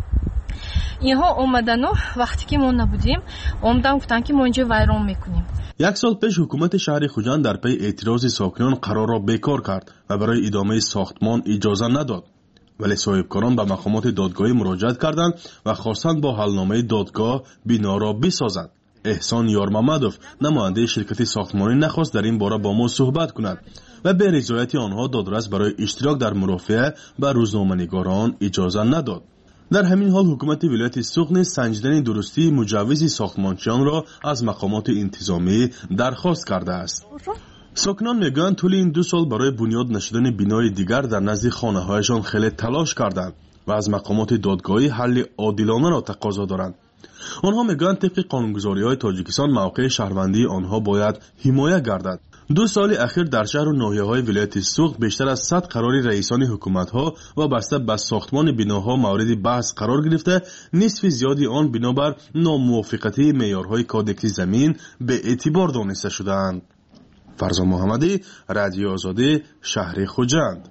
اینها اومدن و وقتی که ما نبودیم اومدن گفتن که ما اینجا ویران میکنیم. یک سال پیش حکومت شهر خوجند در پی اعتراض ساکنان قرار را بیکار کرد و برای ادامه ساختمان اجازه نداد، ولی صاحبکاران به مقامات دادگاهی مراجعت کردند و خواستند با حلنامه دادگاه بنا را بسازند. احسان یارمحمدوف نماینده شرکت ساختمانی نخواست در این باره با ما صحبت کند و به رضایت آنها دادرس برای اشتراک در مرافعه به روزنامه‌نگاران اجازه نداد. در همین حال حکومت ولایت سوق نیز سنجیدن درستی مجوز ساختمانچیان را از مقامات انتظامی درخواست کرده است. ساکنان میگویند طول این دو سال برای بنیاد نشدن بینای دیگر در نزد خانه‌هایشان خیلی تلاش کردند و از مقامات دادگاهی حل عادلانه را تقاضا دارند. آنها میگویند طبق قانونگذاری‌های تاجیکستان موقع شهروندی آنها باید حمایت گردد. دو سال اخیر در شهر و ناحیه‌های ولایت سوق بیشتر از صد قرار رئیسان حکومت‌ها و بسته به ساختمان بناها مورد بحث قرار گرفته، نصف زیادی آن بنابر ناموافقتی معیارهای کادکس زمین به اعتبار دانسته شده‌اند. فرزان محمدی، رادیو آزادی، شهر خوجند.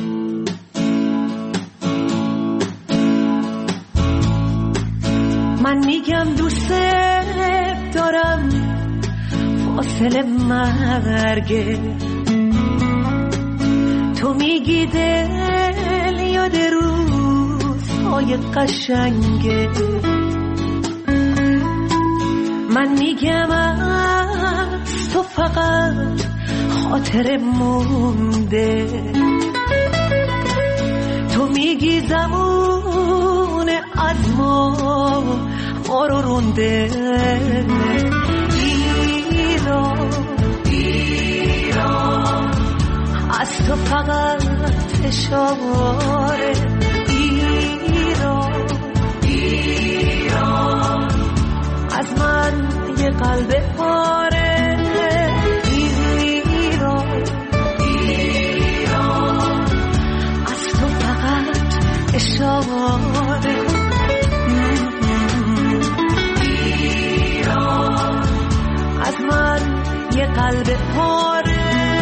من میگم دوست دارم فاصله مرگه، تو میگی دل یاد روزهای قشنگه، من میگم از تو فقط خاطر مونده، تو میگی زمون از ما ما رو رونده. ایران ایران از تو فقط اشاره، ایران ایران از من یه قلب پاره، ایران ایران از تو فقط اشاره، ایران از من یه قلب پاره.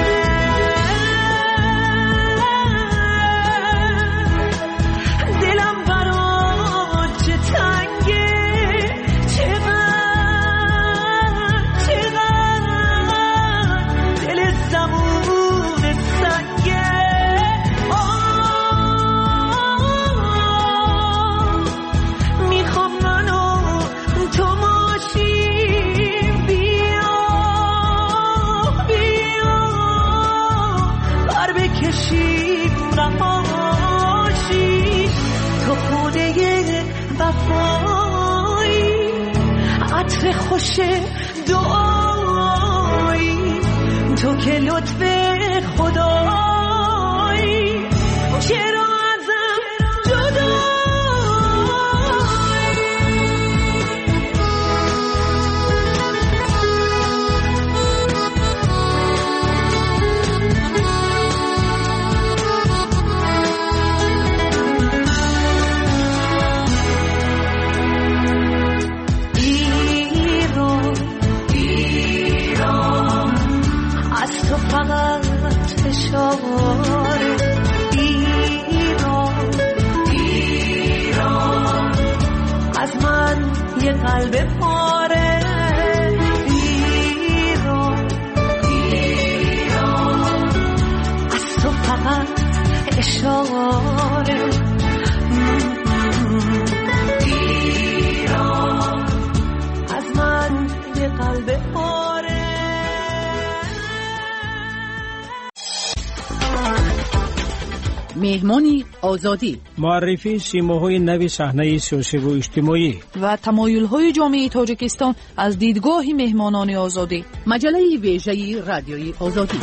دلم برات چه تنگه، چقدر چقدر دل زمون سنگه، میخوام منو تو ماشیم، بیا بیا بر بکشیم رهاشی، تو خونه وفایی، عطر خوش دعایی، تو که لطف خدایی چرا ازم جدایی ایران ایران از تو فقط فشار ایران ایران از من یه قلب پاره ایران ایران از تو فقط اشاره ایران از من یه قلب پاره. مهمانی آزادی، معرفی سیماهای نوی صحنه سیاسی و اجتماعی و تمایل‌های جامعه تاجیکستان از دیدگاه مهمانان آزادی. مجله ویژه رادیوی آزادی.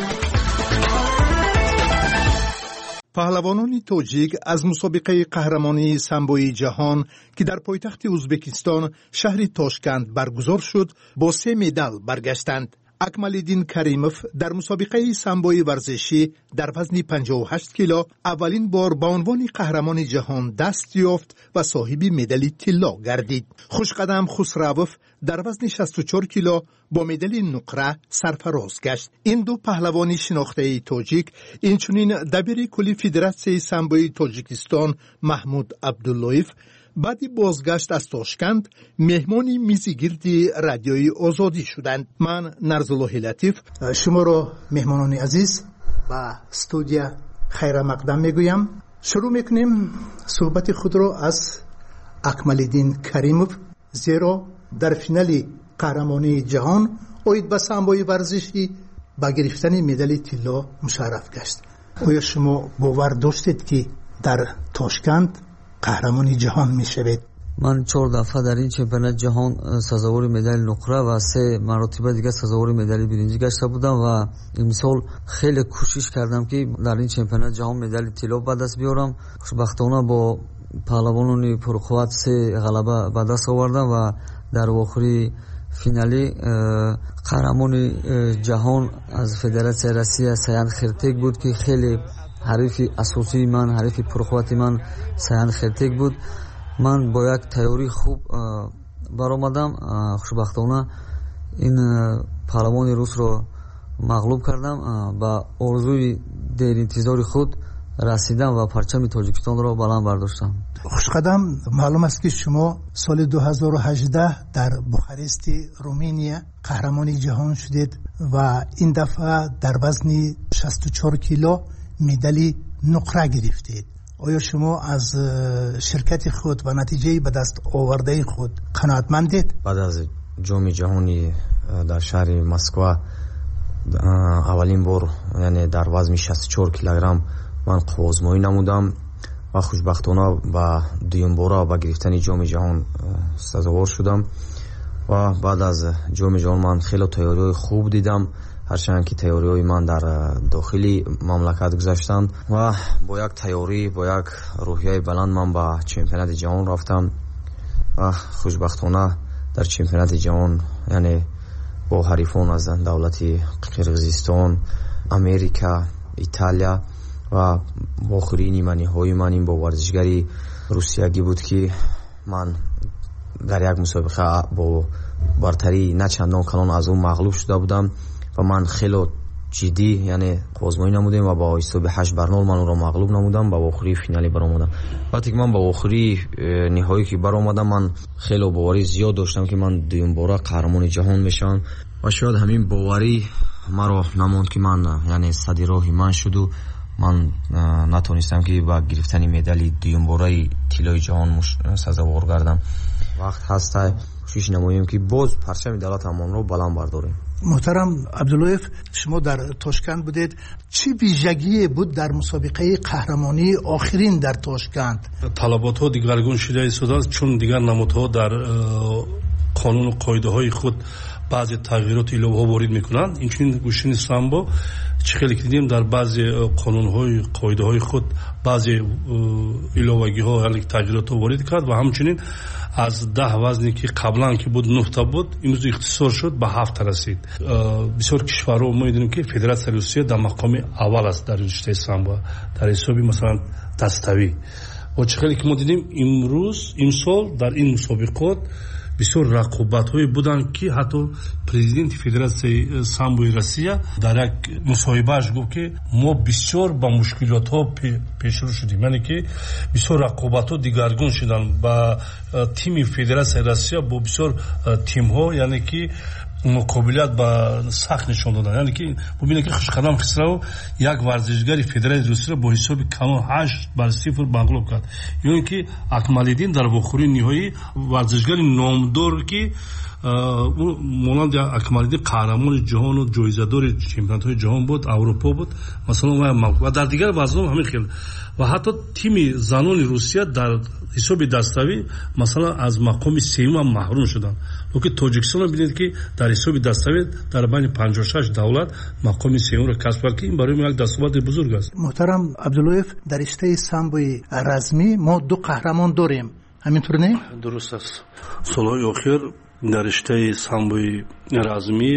پهلوانان تاجیک از مسابقه قهرمانی سامبوی جهان که در پایتخت ازبکستان شهر تاشکند برگزار شد با سه مدال برگشتند. اکمالدین کریموف در مسابقه سامبوی ورزشی در وزن پنجاه و هشت کیلو اولین بار به عنوان قهرمان جهان دست یافت و صاحب مدال طلا گردید. خوشقدم خسروف در وزن شصت و چهار کیلو با مدال نقره سرفراز گشت. این دو پهلوان شناخته تاجیک اینچنین دبیر کلی فدراسیون سامبوی تاجیکستان محمود عبداللهیف بعد بازگشت از تاشکند مهمانی میزگیردی رادیوی آزادی شدند. من نرزالله لطیف شما را مهمانان عزیز و استودیا خیر مقدم میگویم. شروع میکنیم صحبت خود را از اکمالدین کریموف، زیرا در فینال قهرمانی جهان اوید به سامبوی ورزشی با گرفتن مدال طلا مشرف گشت. آیا شما باور داشتید که در تاشکند قهرمانی جهان می شود؟ من چهار دفعه در این چمپیونات جهان سزاوار مدال نقره و سه مرتبه دیگه سزاوار مدال برنزی گشته بودم و امسال خیلی کوشش کردم که در این چمپیونات جهان مدال طلا به دست بیارم. خوشبختانه با پهلوانان پرقوت سه غلبه به دست آوردم و در آخری فینالی قهرمان جهان از فدراسیون روسیه سیان خرتک بود که خیلی حریف اساسی من، حریف پرقوت من سیان خرتک بود. من با یک تیاری خوب برآمدم. خوشبختانه این پهلوان روس رو مغلوب کردم. با آرزوی دیر انتظار خود رسیدم و پرچم تاجیکستان را بلند برداشتم. خوشقدم، معلوم است که شما سال دو هزار و هجده در بوخارست رومانیا قهرمان جهان شدید و این دفعه در وزن شصت و چهار کیلو مدال نقره گرفتید. آیا شما از شرکت خود و نتیجه به دست آورده خود قناعتمندید؟ بعد از جام جهانی در شهر مسکو اولین بار یعنی در وزن شصت و چهار کیلوگرم من قوازمایی نمودم و خوشبختانه با دویم بار با گرفتن جام جهان سزاوار شدم و بعد از جام جهان من خیلی تیاری خوب دیدم، هرچند که تیاری های من در داخلی مملکت گذاشتند و با یک تیاری با یک روحیه بلند من با چمپیونات جهان رفتم و خوشبختانه در چمپیونات جهان یعنی با حریفان از دولت قرقیزستان، امریکا، ایتالیا و آخرین نیمه های من این با ورزشگری روسیایی بود که من در یک مسابقه با برتری نه چندان کلان از اون مغلوب شده بودم و من خیلی جدی یعنی آزمایی نمودم و با حساب هشت بر نول من اون را مغلوب نمودم و با آخری فینالی برآمدم. وقتی که من با آخری نهایی که برآمدم من خیلی باوری زیاد داشتم که من دوم باره قهرمان جهان میشم و شاید همین باوری مرا نموند که من یعنی صد راهی من شد و من نتونستم که با گرفتن مدال دوم باره طلای جهان سزاوار گردم. وقت هست کوشش نماییم که باز پرچم دولتمان رو بلند برداریم. محترم عبداللهیف، شما در تاشکند بودید، چی ویژگی بود در مسابقه قهرمانی آخرین در تاشکند؟ طلبات ها دیگرگون شده ایستاده است، چون دیگر نمودها در қонун ва қоидаҳои худ баъзе тағйироти иловаҳо ворид мекунанд. Инчунин гӯштини самбо чӣ хеле ки дидем дар баъзе қонунҳои қоидаҳои худ баъзе иловагиҳо яъне тағйиротҳо ворид кард ва ҳамчунин аз даҳ вазне ки қаблан ки буд нӯҳта буд имрӯз ихтисор шуд ба ҳафта расид. Бисёр кишварҳо мо медонем ки Федератсияи Русия дар мақоми аввал аст дар риштаи самбо дар ҳисоби масалан даставӣ. ва чӣ хеле ки мо дидем имрӯз имсол дар ин мусобиқот бисёр рақобатҳое буданд ки ҳатто президенти Федератсияи самбои Россия дар як мусоҳибааш гуфт ки мо бисёр ба мушкилотҳо пешрӯ шудем, яъне ки бисёр рақобатҳо дигаргун шуданд ба тими Федератсияи Россия бо бисёр тимҳо, яъне ки муқобилат ба сахт нишон додан. Яъне ки бубинед ки Хушқадам Хисраву як варзишгари Федератсияи Русия бо ҳисоби камон ҳашт бар сифр мағлуб кард. ё ин ки Акмалиддин дар вохӯрии ниҳоӣ варзишгари номдор ки монанди Акмалиддин қаҳрамони ҷаҳону ҷоизадори чемпионатҳои ҷаҳон буд, Аврупо буд, масалан вай мағлуб ва дар дигар вазнҳо ҳамин хел. ва ҳатто тими занони Русия дар ҳисоби даставӣ масалан аз мақоми сеюм маҳрум шуданд. Локин Тоҷикистон бинед ки дар ҳисоби даставӣ дар байни панҷоҳу шаш давлат мақоми сеюмро касб кард ки ин барои мо як дастоварди бузург аст. муҳтарам Абдуллоев, дар риштаи самбои размӣ мо ду қаҳрамон дорем, ҳаминтур не? Дуруст аст. Солҳои охир дар риштаи самбои размӣ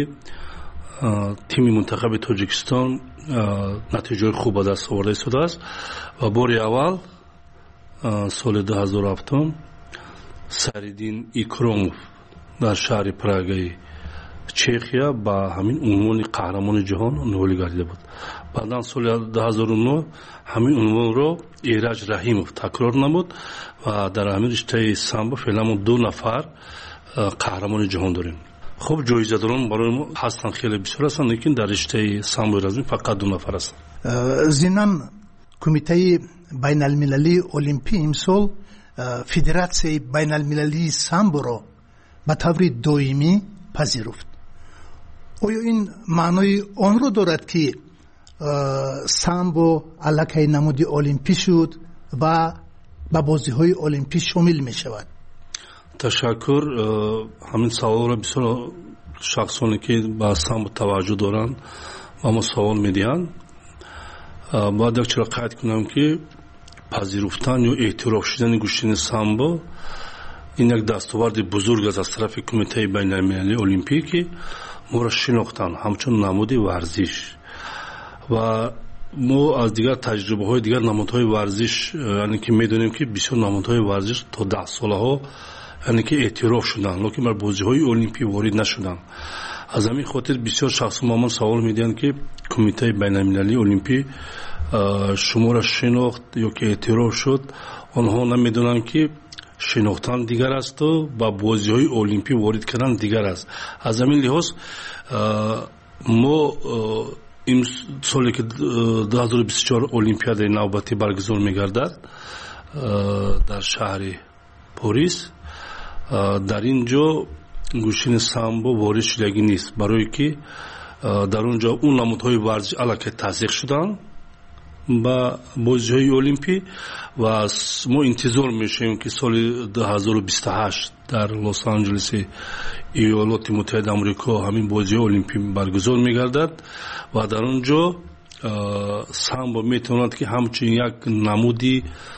тими мунтахаби Тоҷикистон натиҷаҳои хуб ба даст оварда истодааст ва бори аввал соли ду ҳазору ҳафтум Сайриддин Икромов дар шаҳри Прагаи Чехия ба ҳамин унвони қаҳрамони ҷаҳон ноил гардида буд. Баъдан соли ду ҳазору нӯ ҳамин унвонро Эраҷ Раҳимов такрор намуд ва дар ҳамин риштаи самбо феълан мо ду нафар қаҳрамони ҷаҳон дорем. хуб ҷоизадорон барои мо ҳастанд, хеле бисёр ҳастанд, лекин дар риштаи самбои размӣ фақат ду нафар ҳастанд. зинан кумитаи байналмилалии олимпӣ имсол Федератсияи байналмилалии самборо ба таври доимӣ пазируфт. оё ин маънои онро дорад ки самбо аллакай намуди олимпӣ шуд ва ба бозиҳои олимпӣ шомил мешавад? ташаккур. ҳамин саволро бисёр шахсоне ки ба самбо таваҷҷӯҳ доранд ва мо савол медиҳанд. бояд якчора қайд кунам ки пазируфтан ё эътироф шудани гӯштини самбо ин як дастоварди бузург аст аз тарафи кумитаи байналмилалии олимпӣ ки моро шинохтанд ҳамчун намуди варзиш ва мо аз дигар таҷрибаҳои дигар намудҳои варзиш яъне ки медонем ки бисёр намудҳои варзиш то даҳсолаҳо яъне ки эътироф шуданд, локин бар бозиҳои олимпӣ ворид нашуданд. аз ҳамин хотир бисёр шахсо ба ман савол медиҳанд ки кумитаи байналмилалии олимпӣ шуморо шинохт ё ки эътироф шуд. онҳо намедонанд ки шинохтан дигар асту ба бозиҳои олимпӣ ворид кардан дигар аст. аз ҳамин лиҳоз мо ин соли ки ду ҳазору бисту чор олимпиадаи навбатӣ баргузор мегардад дар шаҳри Порис, дар ин ҷо гӯштини самбо ворид шудагӣ нест, барое ки дар он ҷо он намудҳои варзиш аллакай тазиқ шуданд ба бозиҳои олимпӣ ва мо интизор мешавем ки соли ду ҳазору бисту ҳашт дар Лос-Анҷелеси Иёлоти Муттаҳидаи Амрико ҳамин бозиҳои олимпӣ баргузор мегардад ва дар он ҷо самбо метавонад ки ҳамчун як намуди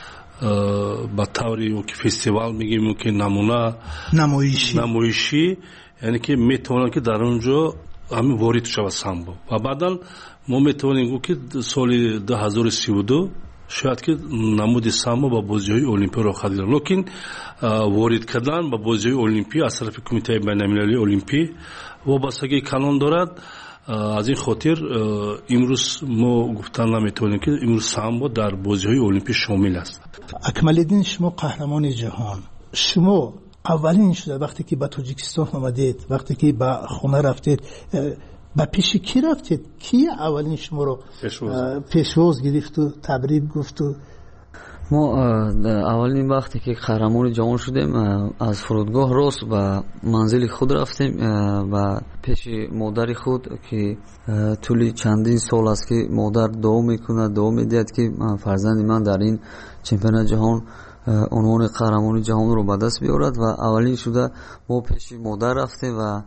ба таври фестивал мегем ки намуна намоишӣ, яъне ки метавонад ки дар он ҷо ҳамин ворид шавад самбо ва баъдан мо метавонем гӯ ки соли ду ҳазору сию ду шояд ки намуди самбо ба бозиҳои олимпӣ рохат гирад, локин ворид кардан ба бозиҳои олимпӣ аз тарафи кумитаи байналмилалии олимпӣ вобастагии калон дорад. аз ин хотир имрӯз мо гуфтан наметавонем ки имрӯз самбо дар бозиҳои олимпӣ шомил аст. Акмалиддин, шумо қаҳрамони ҷаҳон, шумо аввалин шуда вақте ки ба Тоҷикистон омадед, вақте ки ба хона рафтед, ба пеши ки рафтед? Ки аввалин шуморо пешвоз гирифту табрик гуфту? мо аввалин вақте ки қаҳрамони ҷаҳон шудем, аз фурудгоҳ рост ба манзили худ рафтем, ба пеши модари худ ки тӯли чандин сол аст ки модар дуо мекунад, дуо медиҳад ки фарзанди ман дар ин чемпионати ҷаҳон عنوان قهرمانی جهان رو به دست بیارد و اولین شده ما پیش مادر رفتیم و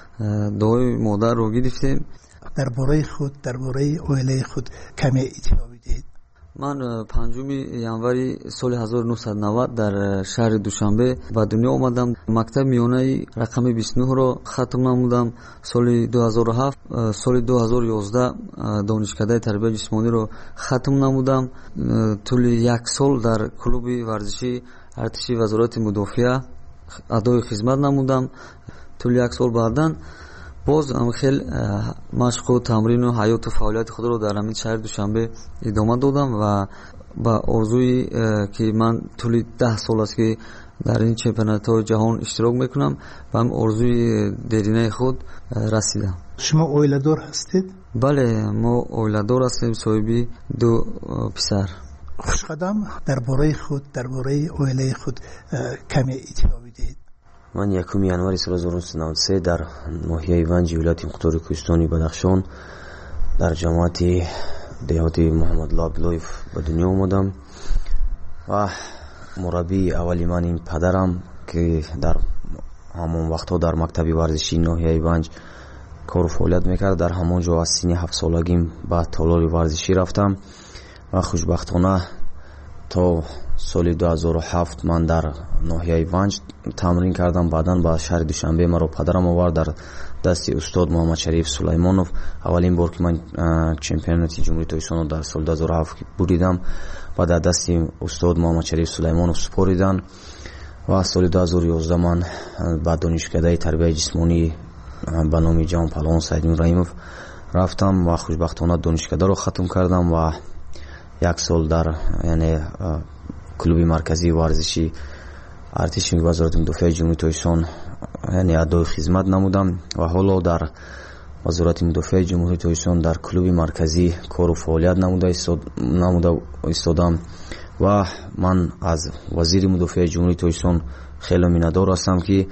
دعای مادر رو گرفتیم. درباره خود درباره عائله خود کمی اطلاع بدهید. من پنجم январи соли ҳазору нуҳсад و نود در شهر دوشنبه به دنیا آمدم. مکتب میانه رقم بیست و نه رو ختم نمودم. سال دو هزار و هفت سال دو هزار و یازده دانشکده تربیت جسمانی رو ختم نمودم. طول یک سال در کلوب ورزشی ارتشی وزارت مدافعه ادای خدمت نمودم. طول یک سال بعداً باز هم خیلی مشق و تمرین و حیات و فعالیت خود رو در همین شهر دوشنبه ادامه دادم و با آرزویی که من طول ده سال است که در این چمپیونات های جهان اشتراک میکنم و هم آرزوی درینه خود رسیدم. شما عائله دار هستید؟ بله ما عائله دار هستیم، صاحبی دو پسر. خوشقدم درباره خود درباره عائله خود کمی اطلاع بدهید. من یکم январи соли ҳазору нуҳсад و نود و سه در ناحیه ونج ولایت مقتدر کوهستانی بدخشان در جامعه دهاتی محمد الله عبداللهیف به دنیا آمدم و مربی اولی من این پدرم که در همون وقتها در مکتب ورزشی ناحیه ونج کار و فعالیت میکرد. در همونجا از سن هفت سالگیم به تالار ورزشی رفتم و خوشبختانه تا سال دو هزار و هفت من در ناحیه ونج تمرین کردم. بعداً به شهر دوشنبه مرا پدرم آورد در دست استاد محمد شریف سلیمانوف. اولین بار که من چمپیونات جمهوری تایسان در سال دو هزار و هفت بریدم و در دست استاد محمد شریف سلیمانوف سپاریدن و سال دو هزار و یازده من به دانشکده تربیت جسمانی به نام جان پهلوان سعید رحیموف رفتم و خوشبختانه دانشکده رو ختم کردم و یک سال در یعنی کلوب مرکزی ورزشی ارتش وزارت مدافع جمهوری تایسان یعنی ادای خدمت نمودم و حالا در وزارت مدافع جمهوری تایسان در کلوب مرکزی کار و فعالیت نموده نموده ایستادم و من از وزیر مدافع جمهوری تایسان خیلی میندار هستم که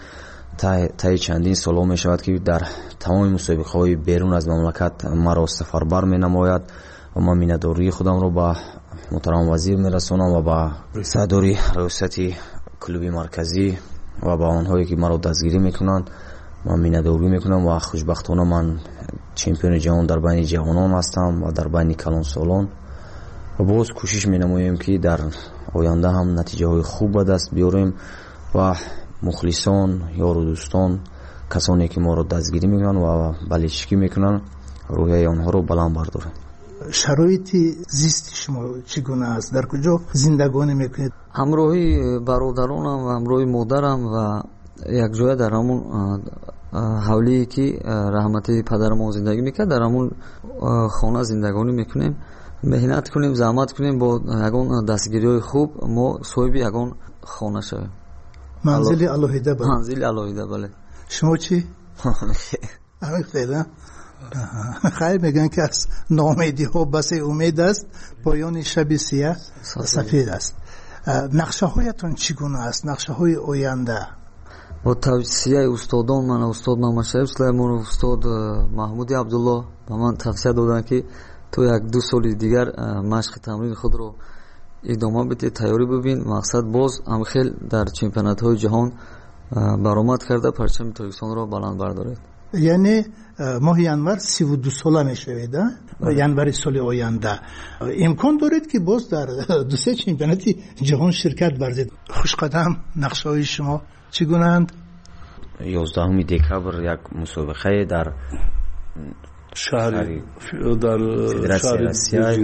تا چندین سال می شود که در تمام مسابقه های بیرون از مملکت مرا سفربر می نماید و من مینداری خودم رو با محترم وزیر میرسونم و با صدری ریاست کلوب مرکزی و با آنهایی که مرا دستگیری میکنند من مینداری میکنم و خوشبختانه من چمپیون جهان در بین جوانان هستم و در بین کلان سالان و باز کوشش مینماییم که در آینده هم نتیجه های خوب به دست بیاریم و مخلصان یار و دوستان کسانی که ما را دستگیری میکنن و بلیچکی میکنن روحیه آنها رو بلند برداریم. شرایط زیست شما چگونه است؟ در کجا زندگانی میکنید؟ همراهی برادرانم و همراهی مادرم و یک جای در همون حولی که رحمت پدر ما زندگی میکرد در همون خانه زندگانی میکنیم. مهنت کنیم، زحمت کنیم، با یگان دستگیری های خوب ما صاحب یگان خانه شویم. منزل الهیده بله. منزل الهیده بله. شما چی؟ همین خیلی خیلی میگن که از ناامیدی ها بس امید است، پایان شب سیاه سفید است. نقشه هایتون چگونه است؟ نقشه های آینده؟ با توصیه استادان من استاد محمد شریف سلیمانوف و استاد محمود عبدالله به من توصیه دادن که تو یک دو سال دیگر مشق تمرین خود رو ادامه بده، تیاری ببین. مقصد باز هم خیلی در چمپیونات های جهان برآمد کرده پرچم تاجیکستان رو بلند بردارید. یعنی ماه январ سی و دو ساله میشوید январи سال آینده امکان دارید که باز در دو سه چمپیونات جهان شرکت ورزید. خوشقدم نقشه های شما چگونه اند؟ یازدهم دکبر یک مسابقه در شهر در فدراسیون آسیا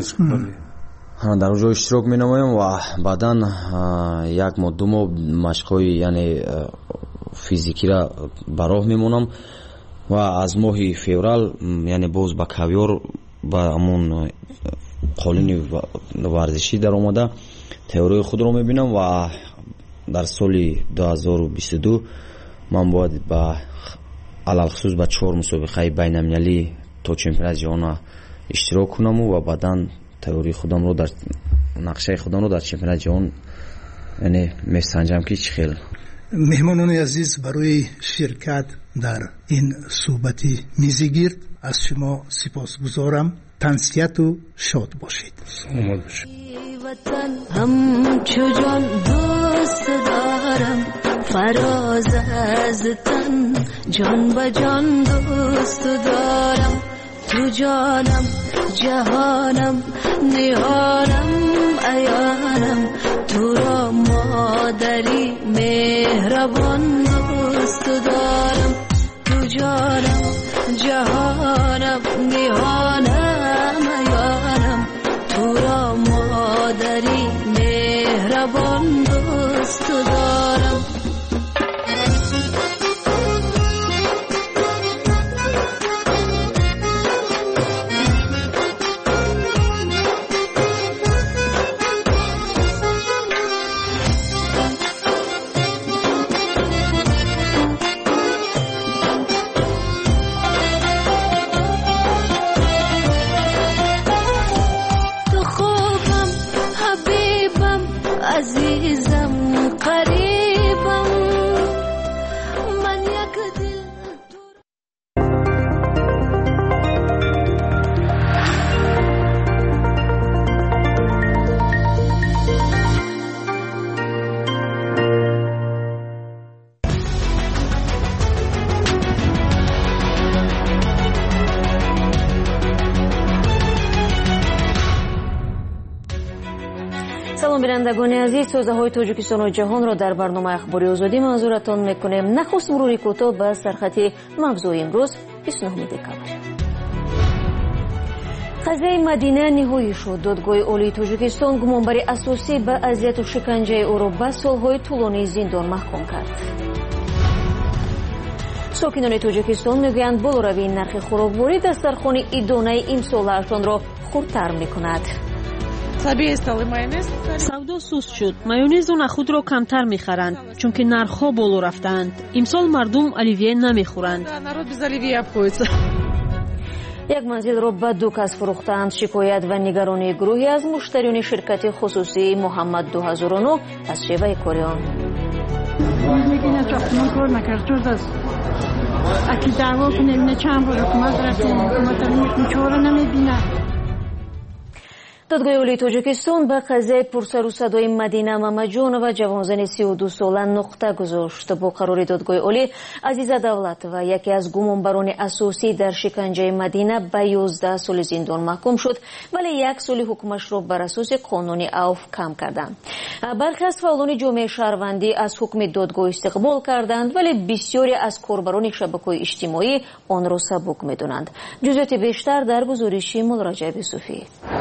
در اونجا اشتراک می نمایم و بعدا یک ماه دو ماه مشق‌های یعنی فیزیکی را براه میمونم و از ماه فوریه یعنی باز با کاویار با همون قالین ورزشی در اومده تئوری خود رو میبینم و در سال دو هزار و بیست و دو من باید با علل خصوص با چهار مسابقه بین المللی تا چمپیونات جهان اشتراک کنم و بعدا تئوری خودم رو در نقشه خودم رو در چمپیونات جهان یعنی میسنجم که چه خیلی. مهمانان عزیز برای شرکت در این صحبت میزگیر از شما سپاسگزارم. تنسیت و شاد باشید. وطن هم چو جان دوست دارم فراز از تن جان به جان دوست دارم تو جانم جهانم نهانم عیانم تو را مادری مهربان دوست دارم تو جانم جهانم نهانم عیانم تو را مادری مهربان دوست دارم عزیزم قریبم من یک دل салом бинандагони азиз, сӯзаҳои тоҷикистону ҷаҳонро дар барномаи ахбори озодӣ манзуратон мекунем. нахуст мурури кӯтоҳ ба сархати мавзӯи имрӯз бисту нӯҳуми декабр. қазияи Мадина ниҳоӣ шуд. додгоҳи олии Тоҷикистон гумонбари асосӣ ба азияту шиканҷаи ӯро ба солҳои тӯлонии зиндон маҳкум кард. сокинони Тоҷикистон мегӯянд болоравии нархи хӯрокворӣ дастархони идонаи имсолаашонро хурдтар мекунад. савдо суст шуд. майонезу нахудро камтар мехаранд, чунки нархҳо боло рафтаанд. имсол мардум оливье намехӯранд. як манзилро ба ду кас фурӯхтаанд. шикоят ва нигаронии гурӯҳе аз муштариони ширкати хусусии Муҳаммад ду ҳазору нӯ аз шеваи кори он. додгоҳи олии Тоҷикистон ба қазияи пурсару садои Мадина Мамаҷонова ҷавонзани си ду сола нуқта гузошт. бо қарори додгоҳи олӣ Азиза Давлатова, яке аз гумонбарони асосӣ дар шиканҷаи Мадина, ба ёздаҳ соли зиндон маҳкум шуд, вале як соли ҳукмашро бар асоси қонуни Ауф кам карданд. бархе аз фаъолони ҷомеаи шаҳрвандӣ аз ҳукми додгоҳ истиқбол карданд, вале бисёре аз корбарони шабакаҳои иҷтимоӣ онро сабук медонанд. ҷузъиёти бештар дар гузориши Молраҷаб Юсуфӣ.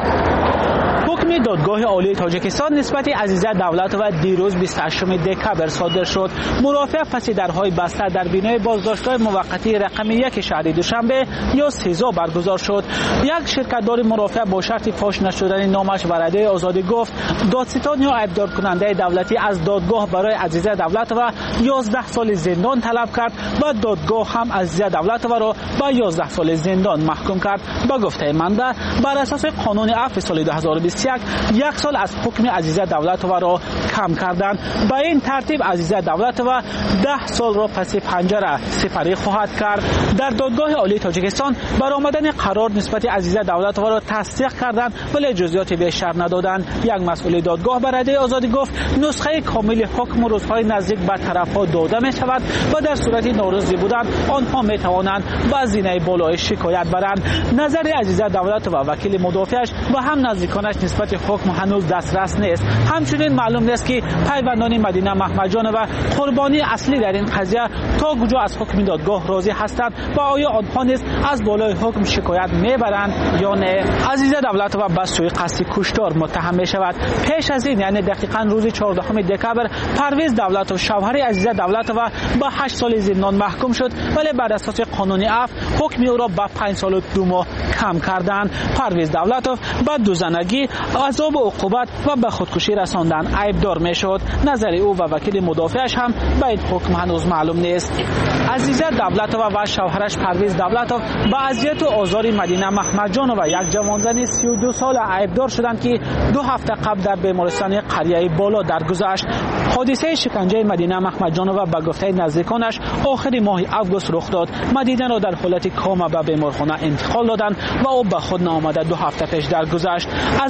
حکم دادگاه عالی تاجیکستان نسبت عزیزه دولتova دیروز بیست و هشتم دکبر صادر شد. مرافع فسیدرهای بسته در بینای بازداشتگاه موقتی رقم یک شهر دوشنبه یا سزا برگزار شد. یک شرکتدار مرافع با شرط فاش نشدن نامش بر رده آزادی گفت دادستان یا عیبدار کننده دولتی از دادگاه برای عزیزه دولتova یازده سال زندان طلب کرد و دادگاه هم عزیزه دولتova را به یازده سال زندان محکوم کرد. با گفته منبع بر اساس قانون عفو سال دو هزار و بیست و یک یک سال از حکم عزیزه دولتova را کم کردند. به این ترتیب عزیزه دولتova ده سال را پس پنجره سپری خواهد کرد. در دادگاه عالی تاجیکستان برآمدن قرار نسبت عزیزه دولتova را تصدیق کردند ولی جزئیات بیشتر ندادند. یک مسئول دادگاه بر رده آزادی گفت نسخه کامل حکم روزهای نزدیک به طرفها داده می شود و در صورت ناراضی بودن آنها می توانند به زینه بالای شکایت برند. نظر عزیزه دولتova وکیل مدافعش و هم نزدیکانش نسبت حکم هنوز دسترس نیست. همچنین معلوم نیست که پیوندان مدینه محمدجانova قربانی اصلی در این قضیه تا کجا از حکم دادگاه راضی هستند و آیا آنها نیز از بالای حکم شکایت میبرند یا نه. عزیزه دولتova به سوی قصد کشتار متهم می شود. پیش از این یعنی دقیقاً روز چهاردهم دکبر پرویز دولتov شوهر عزیزه دولتova به هشت سال زندان محکوم شد ولی بر اساس قانون عفو حکم او را به پنج سال و دو ماه کم کردند. پرویز دولتov به دوزنگی، عذاب و عقوبت و به خودکشی رساندن عیبدار می شد. نظر او و وکیل مدافعش هم به این حکم هنوز معلوم نیست. عزیزه دولتova و شوهرش پرویز دولتov با اذیت و آزار مدینه محمدجانova یک جوانزن سی و دو ساله عیبدار شدند که دو هفته قبل در بیمارستان قریه بالا درگذشت. حادثه شکنجه مدینه محمدجانova به گفته نزدیکانش آخر ماه آگوست رخ داد. مدینه را در حالت کام به بیمارخانه انتقال دادند و او به خود ناآمده دو هفته پیش درگذشت. از او همسر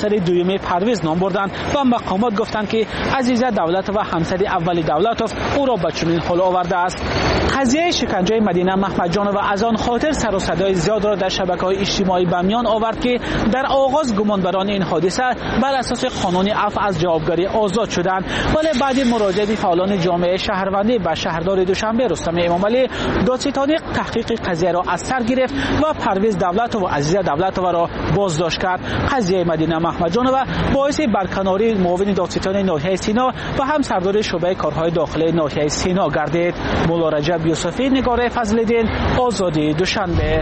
همسر دوم پرویز نام بردند و مقامات گفتند که عزیزه دولت و همسر اولی دولتوف او را به چنین حال آورده است. قضیه شکنجه مدینه محمدجان و از آن خاطر سر و صدای زیاد را در شبکه‌های اجتماعی به میان آورد که در آغاز گمانبران این حادثه بر اساس قانون عفو از جوابگری آزاد شدند، ولی بعد مراجعه فعالان جامعه شهروندی به شهردار دوشنبه رستم امامعلی، دادستانی تحقیق قضیه را از سر گرفت و پرویز دولتوف و عزیزه دولتوف را بازداشت کرد. قضیه مدینه محمدجان و باعث برکناری معاون دادستانی ناحیه سینا و هم سردار شعبه کارهای داخلی ناحیه سینا گردید. مولا رجب یوسفی، نگار فضل‌الدین، آزادی دوشنبه.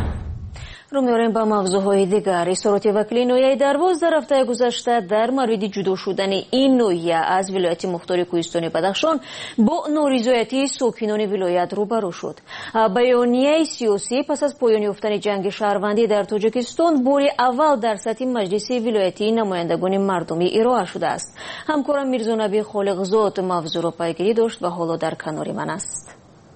رو میاریم با موضوعهای دیگر. اظهارات وکیل ناحیه درواز در هفته گذشته در مورد جدا شدن این ناحیه از ولایت مختار کوهستانی بدخشان با نارضایتی ساکنان ولایت روبرو شد. بیانیه سیاسی پس از پایان یافتن جنگ شهروندی در تاجیکستان بار اول در سطح مجلس ولایتی نمایندگان مردمی ارائه شده است. همکارم میرزا نبی خالقزاد موضوع را پیگیری داشت و حالا در کنار من است.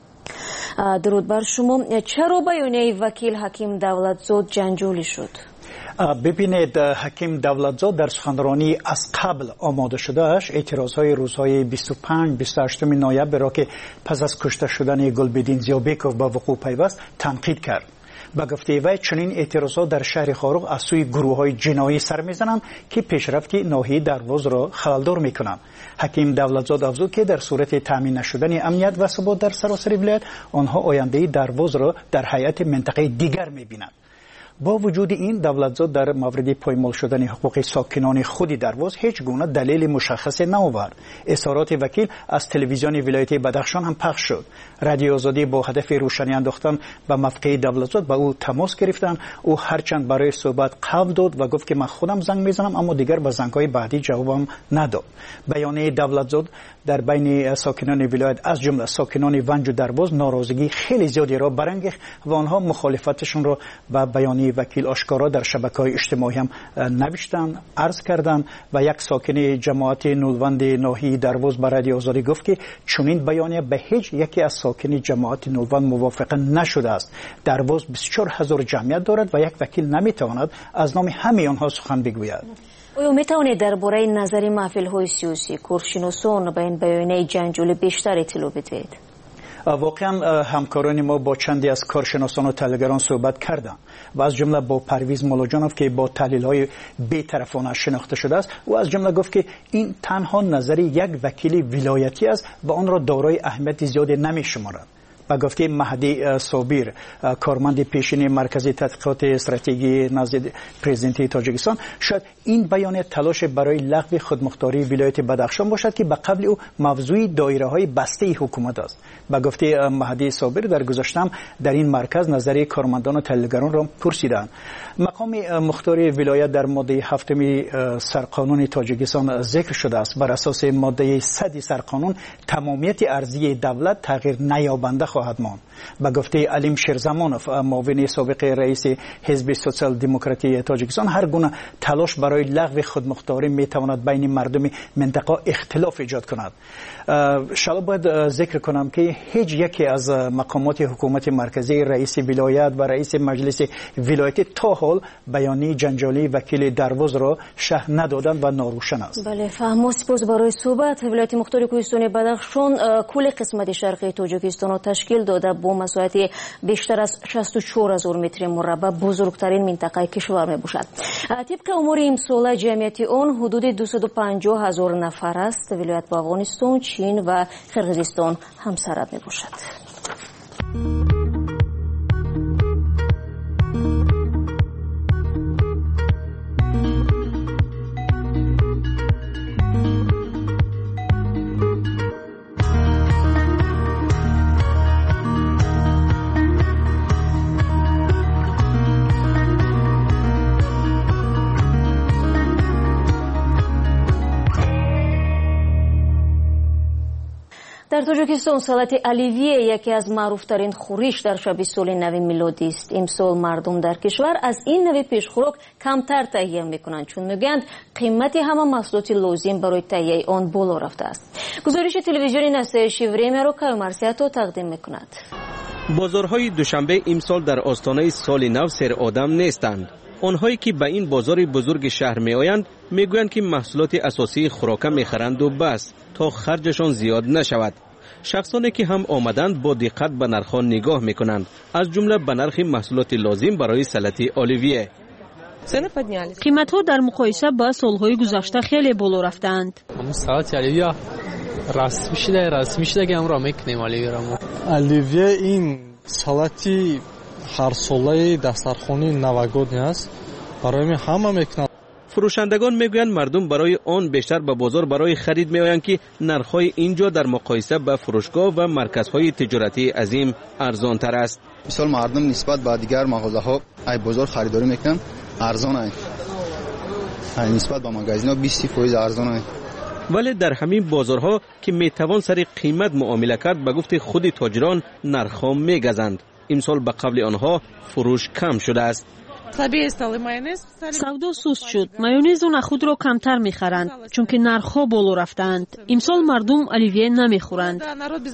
درود بر شما. چرا بیانیه وکیل حکیم دولتزاد جنجالی شد؟ ببینید، حکیم دولتزاد در سخنرانی از قبل آماده شدهش اعتراضهای روزهای بیست و پنج بیست و هشت نوامبر را که پس از کشته شدن گلبدین زیابکوف به وقوع پیوست تنقید کرد. با گفته وی چنین اعتراضات در شهر خاروق از سوی گروه‌های جنایی سر می‌زنند که پیشرفت ناحیه درواز را خلل‌دار می‌کنند. حکیم دولتزاد افزود که در صورت تامین نشدن امنیت و ثبات در سراسر ولایت آنها آینده درواز را در هیئت منطقه دیگر می‌بینند. با وجود این، دولتزاد در مورد پایمال شدن حقوق ساکنان خود درواز هیچ گونه دلیل مشخص نآورد. اظهارات وکیل از تلویزیون ولایت بدخشان هم پخش شد. رادیو آزادی با هدف روشنی انداختن به موقع دولتزاد با او تماس گرفتند. او هرچند برای صحبت قبول داد و گفت که من خودم زنگ میزنم، اما دیگر به زنگ‌های بعدی جوابم نداد. بیانیه دولتزاد در بین ساکنان ولایت از جمله ساکنان ونج و درواز ناراضگی خیلی زیادی را برانگیخت و آنها مخالفتشون را با بیانیه وکیل آشکارا در شبکه‌های اجتماعی هم نوشتن، عرض کردند و یک ساکن جماعت نولوند ناحیه درواز به رادیو آزادی گفت که چنین بیانیه به هیچ یکی از ساکن جماعت نولوند موافقه نشده است. درواز بیست و چهار هزار جمعیت دارد و یک وکیل نمیتواند از نام همه آنها سخن بگوید. آیا میتوانید درباره نظر محفل‌های سیاسی کارشناسان به این بیانیه جنجالی بیشتر اطلاع بدهید؟ واقعا همکاران ما با چندی از کارشناسان و تحلیلگران صحبت کردند و از جمله با پرویز مولاجانوف که با تحلیل‌های بی‌طرفانه شناخته شده است و از جمله گفت که این تنها نظر یک وکیل ولایتی است و آن را دارای اهمیت زیادی نمی‌شمارد. و گفته مهدی صابر، کارمند پیشین مرکز تحقیقات استراتژی نزد پرزیدنت تاجیکستان، شاید این بیانیه تلاش برای لغو خودمختاری ولایت بدخشان باشد که به قبل او موضوع دایره‌های بسته حکومت است. و گفته مهدی صابر در گذشتم در این مرکز نظریه کارمندان و تحلیلگران را پرسیدند. مقام مختاری ولایت در ماده هفتم سرقانون تاجیکستان ذکر شده است. بر اساس ماده صد سرقانون تمامیت ارضی دولت تغییر نیابنده خواهد ماند. به گفته علیم شیرزمانوف، معاون سابق رئیس حزب سوسیال دموکراتی تاجیکستان، هر گونه تلاش برای لغو خودمختاری میتواند بین مردم منطقه اختلاف ایجاد کند. شاید باید ذکر کنم که هیچ یکی از مقامات حکومت مرکزی، رئیس ولایت و رئیس مجلس ولایتی تا حال بیانیه جنجالی وکیل درواز را شرح ندادند و ناروشن است. بله، فهم. سپاس برای صحبت. ولایت مختار کوهستانی بدخشان کل قسمت شرقی تاجیکستان را تشکیل داده با مساحت بیشتر از شصت و چهار هزار متر مربع بزرگترین منطقه کشور می باشد. طبق امور امسال جمعیت آن حدود دویست و پنجاه هزار نفر است. ولایت با افغانستان، چین و قرقیزستان همسرد می باشد. در تاجیکستان سالت الیویه یکی از معروفترین خورش در شب سال نو میلادی است. امسال مردم در کشور از این نوع پیشخوراک کمتر تهیه میکنند، چون میگویند قیمت همه محصولات لازم برای تهیه آن بالا رفته است. گزارش تلویزیون نسای شیوری رو کایو مرسیاتو تقدیم میکند. بازارهای دوشنبه امسال در آستانه سال نو سر آدم نیستند. آنهایی که به این بازار بزرگ شهر می آیند می گویند که محصولات اساسی خوراک می خرند و بس تا خرجشان زیاد نشود. شخصانی که هم آمدند با دقت به نرخ‌ها نگاه می کنند، از جمله به نرخ محصولات لازم برای سلطه اولیویه. قیمت‌ها در مقایسه با سال‌های گذشته خیلی بالا رفتند. سلطه اولیویه رسمی شده رسمی شده که امروز میکنیم اولیویه را. اولیویه این سلطه هر ساله دسترخوانی نوگودنی است. برای همه میکنند. فروشندگان میگویند مردم برای آن بیشتر به بازار برای خرید میآیند که نرخ‌های اینجا در مقایسه با فروشگاه و مرکزهای تجارتی عظیم ارزان تر است. مثال مردم نسبت به دیگر مغازه‌ها ای بازار خریداری میکنند ارزان است. نسبت به مغازه‌ها بیست درصد ارزان است. ولی در همین بازارها که میتوان سر قیمت معامله کرد به گفت خود تاجران نرخ‌ها میگزند. امسال به قبل آنها فروش کم شده است. سودا سست شد. مایونز و نخود را کمتر میخرند چون که نرخ‌ها بالا رفتند. امسال مردم اولیویه نمیخورند.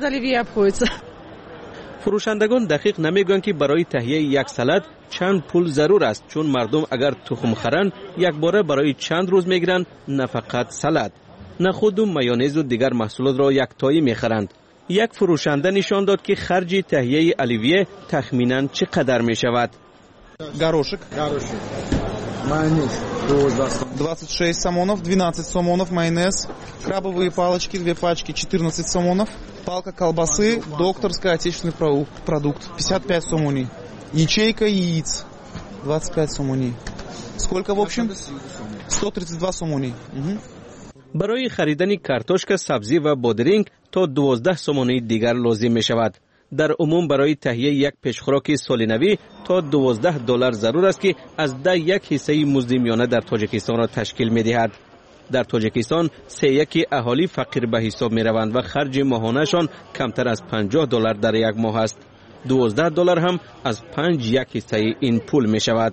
فروشندگان دقیق نمیگویند که برای تهیه یک سالاد چند پول ضرور است، چون مردم اگر تخم خرند یک باره برای چند روز میگیرند، نه فقط سالاد، نخود و مایونز و دیگر محصولات را یک تایی میخرند. یک فروشنده نشان داد که خرج تهیه اولیویه تخمینا چقدر می شود. Горошек. Горошек. Майонез. двадцать шесть сомонов, двенадцать сомонов майонез. Крабовые палочки, две пачки, четырнадцать сомонов. Палка колбасы, докторская отечественный продукт, пятьдесят пять сомоний. Ячейка яиц, двадцать пять сомоний. Сколько в общем? сто тридцать два сомоний. Угу. برای خریدن کارتوشک، سبزی و بادرینگ تا دوازده سومانی دیگر لازم می شود. در عموم برای تهیه یک پیشخوراک سالینوی تا دوازده دلار ضرور است که از ده یک حصه مزد میانه در تاجیکستان را تشکیل می دهد. در تاجیکستان سه یک اهالی فقیر به حساب می روند و خرج ماهانه‌شان کمتر از پنجاه دلار در یک ماه است. دوازده دلار هم از پنج یک حصه این پول می شود.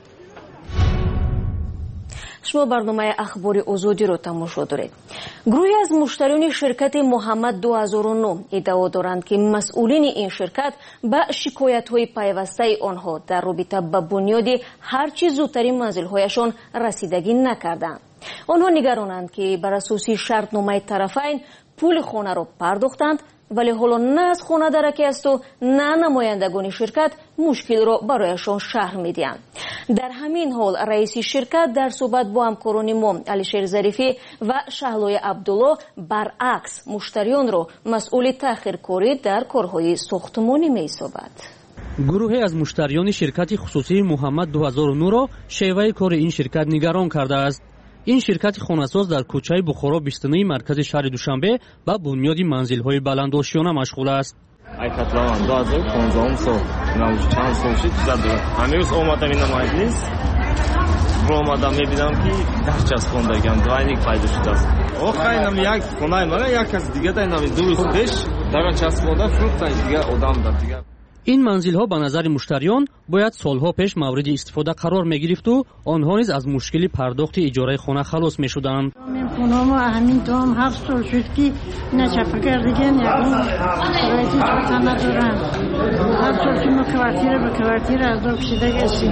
شما برنامه اخبار آزادیро тамошо доред. گروهی از مشتریان شرکت محمد دو هزار و نه ادعا دارند که مسئولین این شرکت به شکایت‌های پیوسته آنها در رابطه با بنیاد هر چه زودترین منزل‌هایشان رسیدگی نکردند. آنها نگرانند که بر اساس شرطنامه طرفین پول خانه را پرداختند، ولی حالا نه از خانه درکی است و نه نمایندگان شرکت مشکل را برایشان شرح میدهند. در همین حال رئیس شرکت در صحبت با همکاران ما علیشیر ظریفی و شهلای عبدالله برعکس مشتریان را مسئول تأخیرکاری در کارهای ساختمانی می‌سازد. گروهی از مشتریان شرکت خصوصی محمد دو هزار و نه را شیوه کار این شرکت نگران کرده است. این شرکت خانه‌ساز در کوچه بخارا بیست و نه مرکز شهر دوشنبه با بنیاد منزل‌های بلندآشیانه مشغول است. ای کاتلان دو هزار و پانزده سال نوش چند سال شد زده. هنوز اومدم این نماید نیست. رو اومدم می‌بینم که در چسبوندگان دوایnik پیدا شده است. آخرینم یک خونه مرا یک از دیگه در نام دو روز پیش در چسبونده فروختن دیگه آدم داد دیگه. این منزل‌ها به نظر مشتریان باید سالها پیش مورد استفاده قرار می‌گرفت و آنها نیز از مشکل پرداخت اجاره خانه خلاص می‌شدند. خونه‌ام همین دوم هفت سال شد که نه چپگر دیگه نه شرایطی چطور ندارن. هر سال که ما کوارتیر به کوارتیر از دو کشیده گشتیم.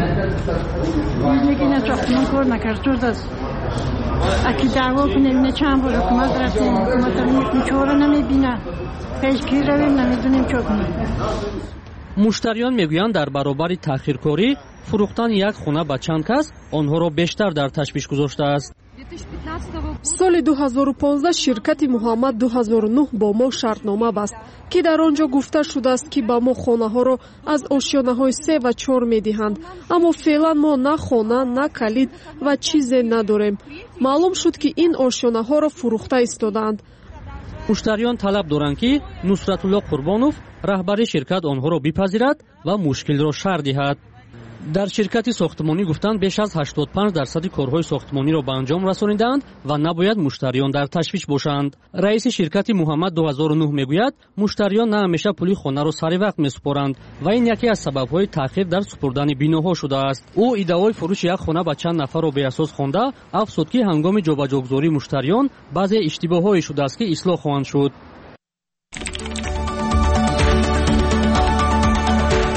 دیگه نه ساختمان کار نکرد است. اگه دعوا کنیم نه چند بار حکومت رفتیم حکومت هم چهار نمی‌بینه. پیشگیری رویم نمی‌دونیم چه کنیم. مشتریان میگویند در برابر تأخیرکاری فروختن یک خانه به چند کس آنها را بیشتر در تشویش گذاشته است. سال دو هزار و پانزده شرکت محمد دو هزار و نه با ما شرطنامه بست که در آنجا گفته شده است که با ما خانه ها را از آشیانه های سه و چهار می دهند، اما فعلا ما نه خانه نه کلید و چیزی نداریم. معلوم شد که این آشیانه ها را فروخته ایستادند. مشتریان طلب دارند که نصرت الله قربانوف رهبر شرکت آنها را بپذیرد و مشکل را شرح دهد. در شرکت ساختمانی گفتند بیش از هشتاد و پنج درصد کارهای ساختمانی را به انجام رسانیدند و نباید مشتریان در تشویش باشند. رئیس شرکت محمد دو هزار و نه میگوید مشتریان نه همیشه پول خانه را سر وقت میسپارند و این یکی از سبب‌های تأخیر در سپردن بیناها شده است. او ادعای فروش یک خانه به چند نفر را به اساس خوانده افزود که هنگام جابجاگذاری مشتریان بعضی اشتباه‌هایی شده است که اصلاح خواهند شد.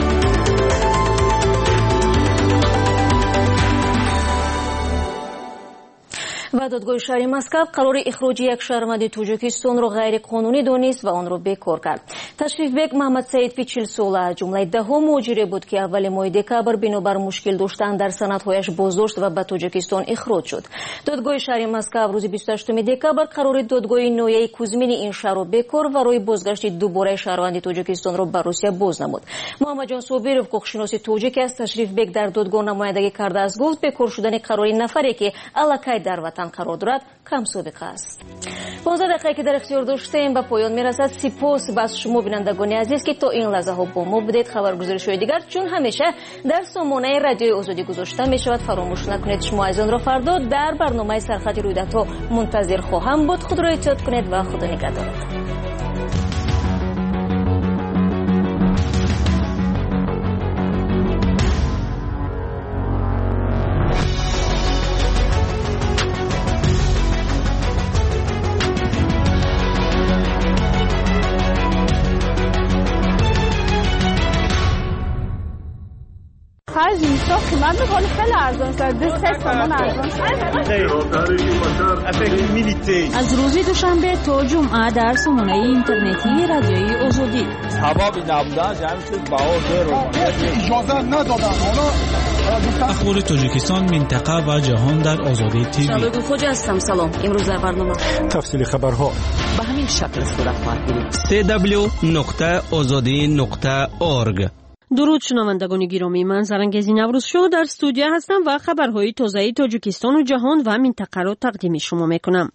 ба додгоҳи шаҳри Москав қарори ихроҷи як шаҳрванди Тоҷикистонро ғайриқонунӣ донист ва онро бекор кард. Ташрифбек Маҳмадсаидви чил сола ҷумлаи даҳум муҳоҷире буд, ки аввали моҳи декабр бинобар мушкил доштан дар санадҳояш боздошт ва ба Тоҷикистон ихроҷ шуд. Додгоҳи шаҳри Москав рӯзи бисту ҳаштуми декабр қарори додгоҳи ноҳияи Кузьмини ин шаҳрро бекор ва роҳи бозгашти дубораи шаҳрванди Тоҷикистонро ба Русия боз намуд. Муҳаммадҷон Собиров, ҳуқуқшиноси тоҷик аст, Ташрифбек дар додгоҳ намояндагӣ кардааст, гуфт бекор шудани қарори нафаре, ки аллакай дар ватан қарор дорад, камсобиқа аст. понздаҳ дақиқае ки дар ихтиёр доштем ба поён мерасад. Сипос ба шумо бинандагони азиз, ки то ин лаҳзаҳо бо мо будед. Хабаргузоришҳои дигар чун ҳамеша дар сомонаи радиои Озодӣ гузошта мешавад. фаромӯш накунед. Шумо азонро фардо дар барномаи Сархати рӯйдадҳо мунтазир хоҳам буд. худро эҳтиёт кунед ва худо нигаҳдорад. خرج اینستا قیمت میکنه خیلی ارزان شد. دو سه تومن ارزان شد. از روز دوشنبه تا جمعه در سامانه اینترنتی رادیوی آزادی. سبب نبودن جمع شد بهار رو اجازه ندادن. حالا اخبار تاجیکستان، منطقه و جهان در آزادی تیوی. شباب خوجا هستم. سلام. امروز در برنامه تفصیل خبرها به همین شکل صورت خواهد گرفت. سی دبلیو نقطه آزادی نقطه اورگ. درود شنوندگان گرامی، من زرنگزی نوروز شو در استودیو هستم و خبرهای تازه تاجیکستان و جهان و منطقه را تقدیم شما میکنم.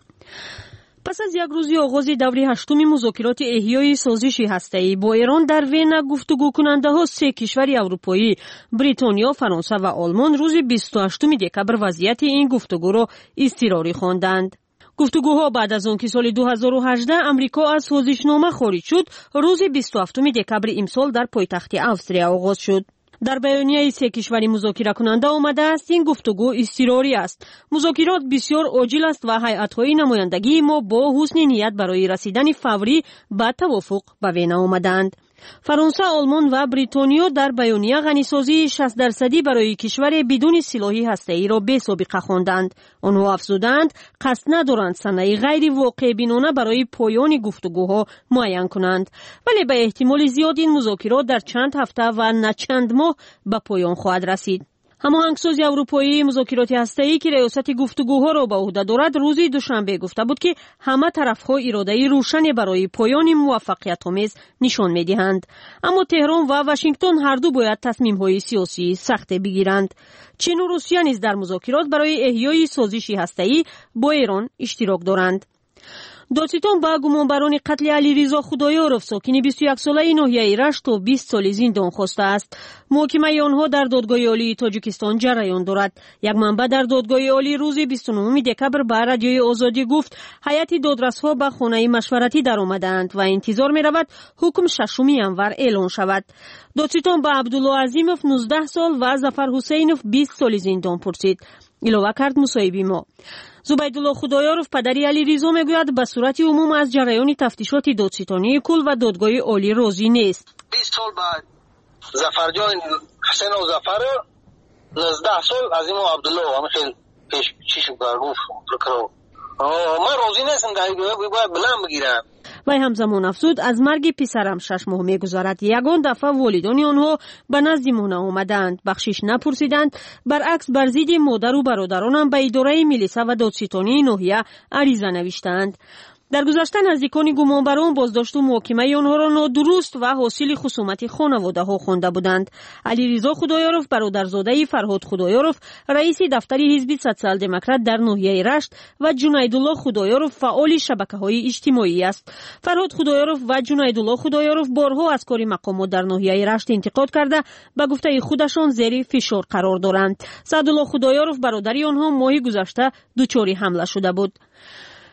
پس از یک روزی آغاز دوره هشتم مذاکرات احیای سازش هسته‌ای با ایران در وین، گفتگو کننده ها سه کشور اروپایی، بریتانیا، فرانسه و آلمان روز بیست و هشتم دکبر وضعیت این گفتگو را اضطراری خواندند. گفتگوها بعد از آن که سال دو هزار و هجده امریکا از سازشنامه خارج شد، روز بیست و هفتم دکبر امسال در پایتخت اوستریا آغاز شد. در بیانیه سه کشور مذاکره کننده آمده است این گفتگو اضطراری است. مذاکرات بسیار عاجل است و هیئت‌های نمایندگی ما با حسن نیت برای رسیدن فوری به توافق به وین آمدند. فرانسه، آلمان و بریتانیا در بیانیه غنیسازی شصت درصدی برای کشور بدون سلاح هسته‌ای را به سابقه خواندند. آنها افزودند قصد ندارند صحنه غیر واقع بینانه برای پایان گفتگوها معین کنند، ولی به احتمال زیاد این مذاکرات در چند هفته و نه چند ماه به پایان خواهد رسید. هماهنگساز اروپایی مذاکرات هسته‌ای که ریاست گفتگوها را به عهده دارد روز دوشنبه گفته بود که همه طرف‌ها اراده روشن برای پایان موفقیت‌آمیز نشان می‌دهند، اما تهران و واشنگتن هر دو باید تصمیم‌های سیاسی سخت بگیرند. چین و روسیه نیز در مذاکرات برای احیای سازش هسته‌ای با ایران اشتراک دارند. دادستان با گمانبران قتل علیرضا خدایارف ساکن بیست و یک ساله ناحیه رشت تا بیست سال زندان خواسته است. محاکمه آنها در دادگاه عالی تاجیکستان جریان دارد. یک منبع در دادگاه عالی روز بیست و نهم دکبر به رادیوی آزادی گفت هیئت دادرس‌ها به خانه مشورتی درآمدند و انتظار می‌رود حکم ششم انور اعلان شود. دادستان با عبدالله عظیموف نوزده سال و ظفر حسینوف بیست سال زندان پرسید. علاوه کرد مصاحبی ما. زبیدالله خدایارف پدری علیرضا میگوید به صورت عموم از جریان تفتیشات دادستانی کل و دادگاه عالی راضی نیست. بیست سال بعد ظفر جان حسین و ظفر نوزده سال عظیم و عبدالله همه خیلی پیش چیشو گفت کرو ما راضی نیستم که باید بلند بگیرم. وی همزمان افزود از مرگ پسرم شش ماه میگذرد. یگان دفعه والدان آنها به نزد ما آمدند، بخشش نپرسیدند، برعکس بر ضد مادر و برادرانم به اداره ملیسا و دادستانی ناحیه عریضه نوشتند. در گذشته نزدیکان گمانبران بازداشت و محاکمه آنها را نادرست و حاصل خصومت خانواده ها خوانده بودند. علیرضا خدایارف برادرزاده فرهاد خدایارف رئیس دفتر حزب سوسیال دموکرات در ناحیه رشت و جنیدالله خدایارف فعال شبکه‌های اجتماعی است. فرهاد خدایارف و جنیدالله خدایارف بارها از کار مقامات در ناحیه رشت انتقاد کرده به گفته خودشان زیر فشار قرار دارند. سعدالله خدایارف برادری آنها ماه گذشته دچار حمله شده بود.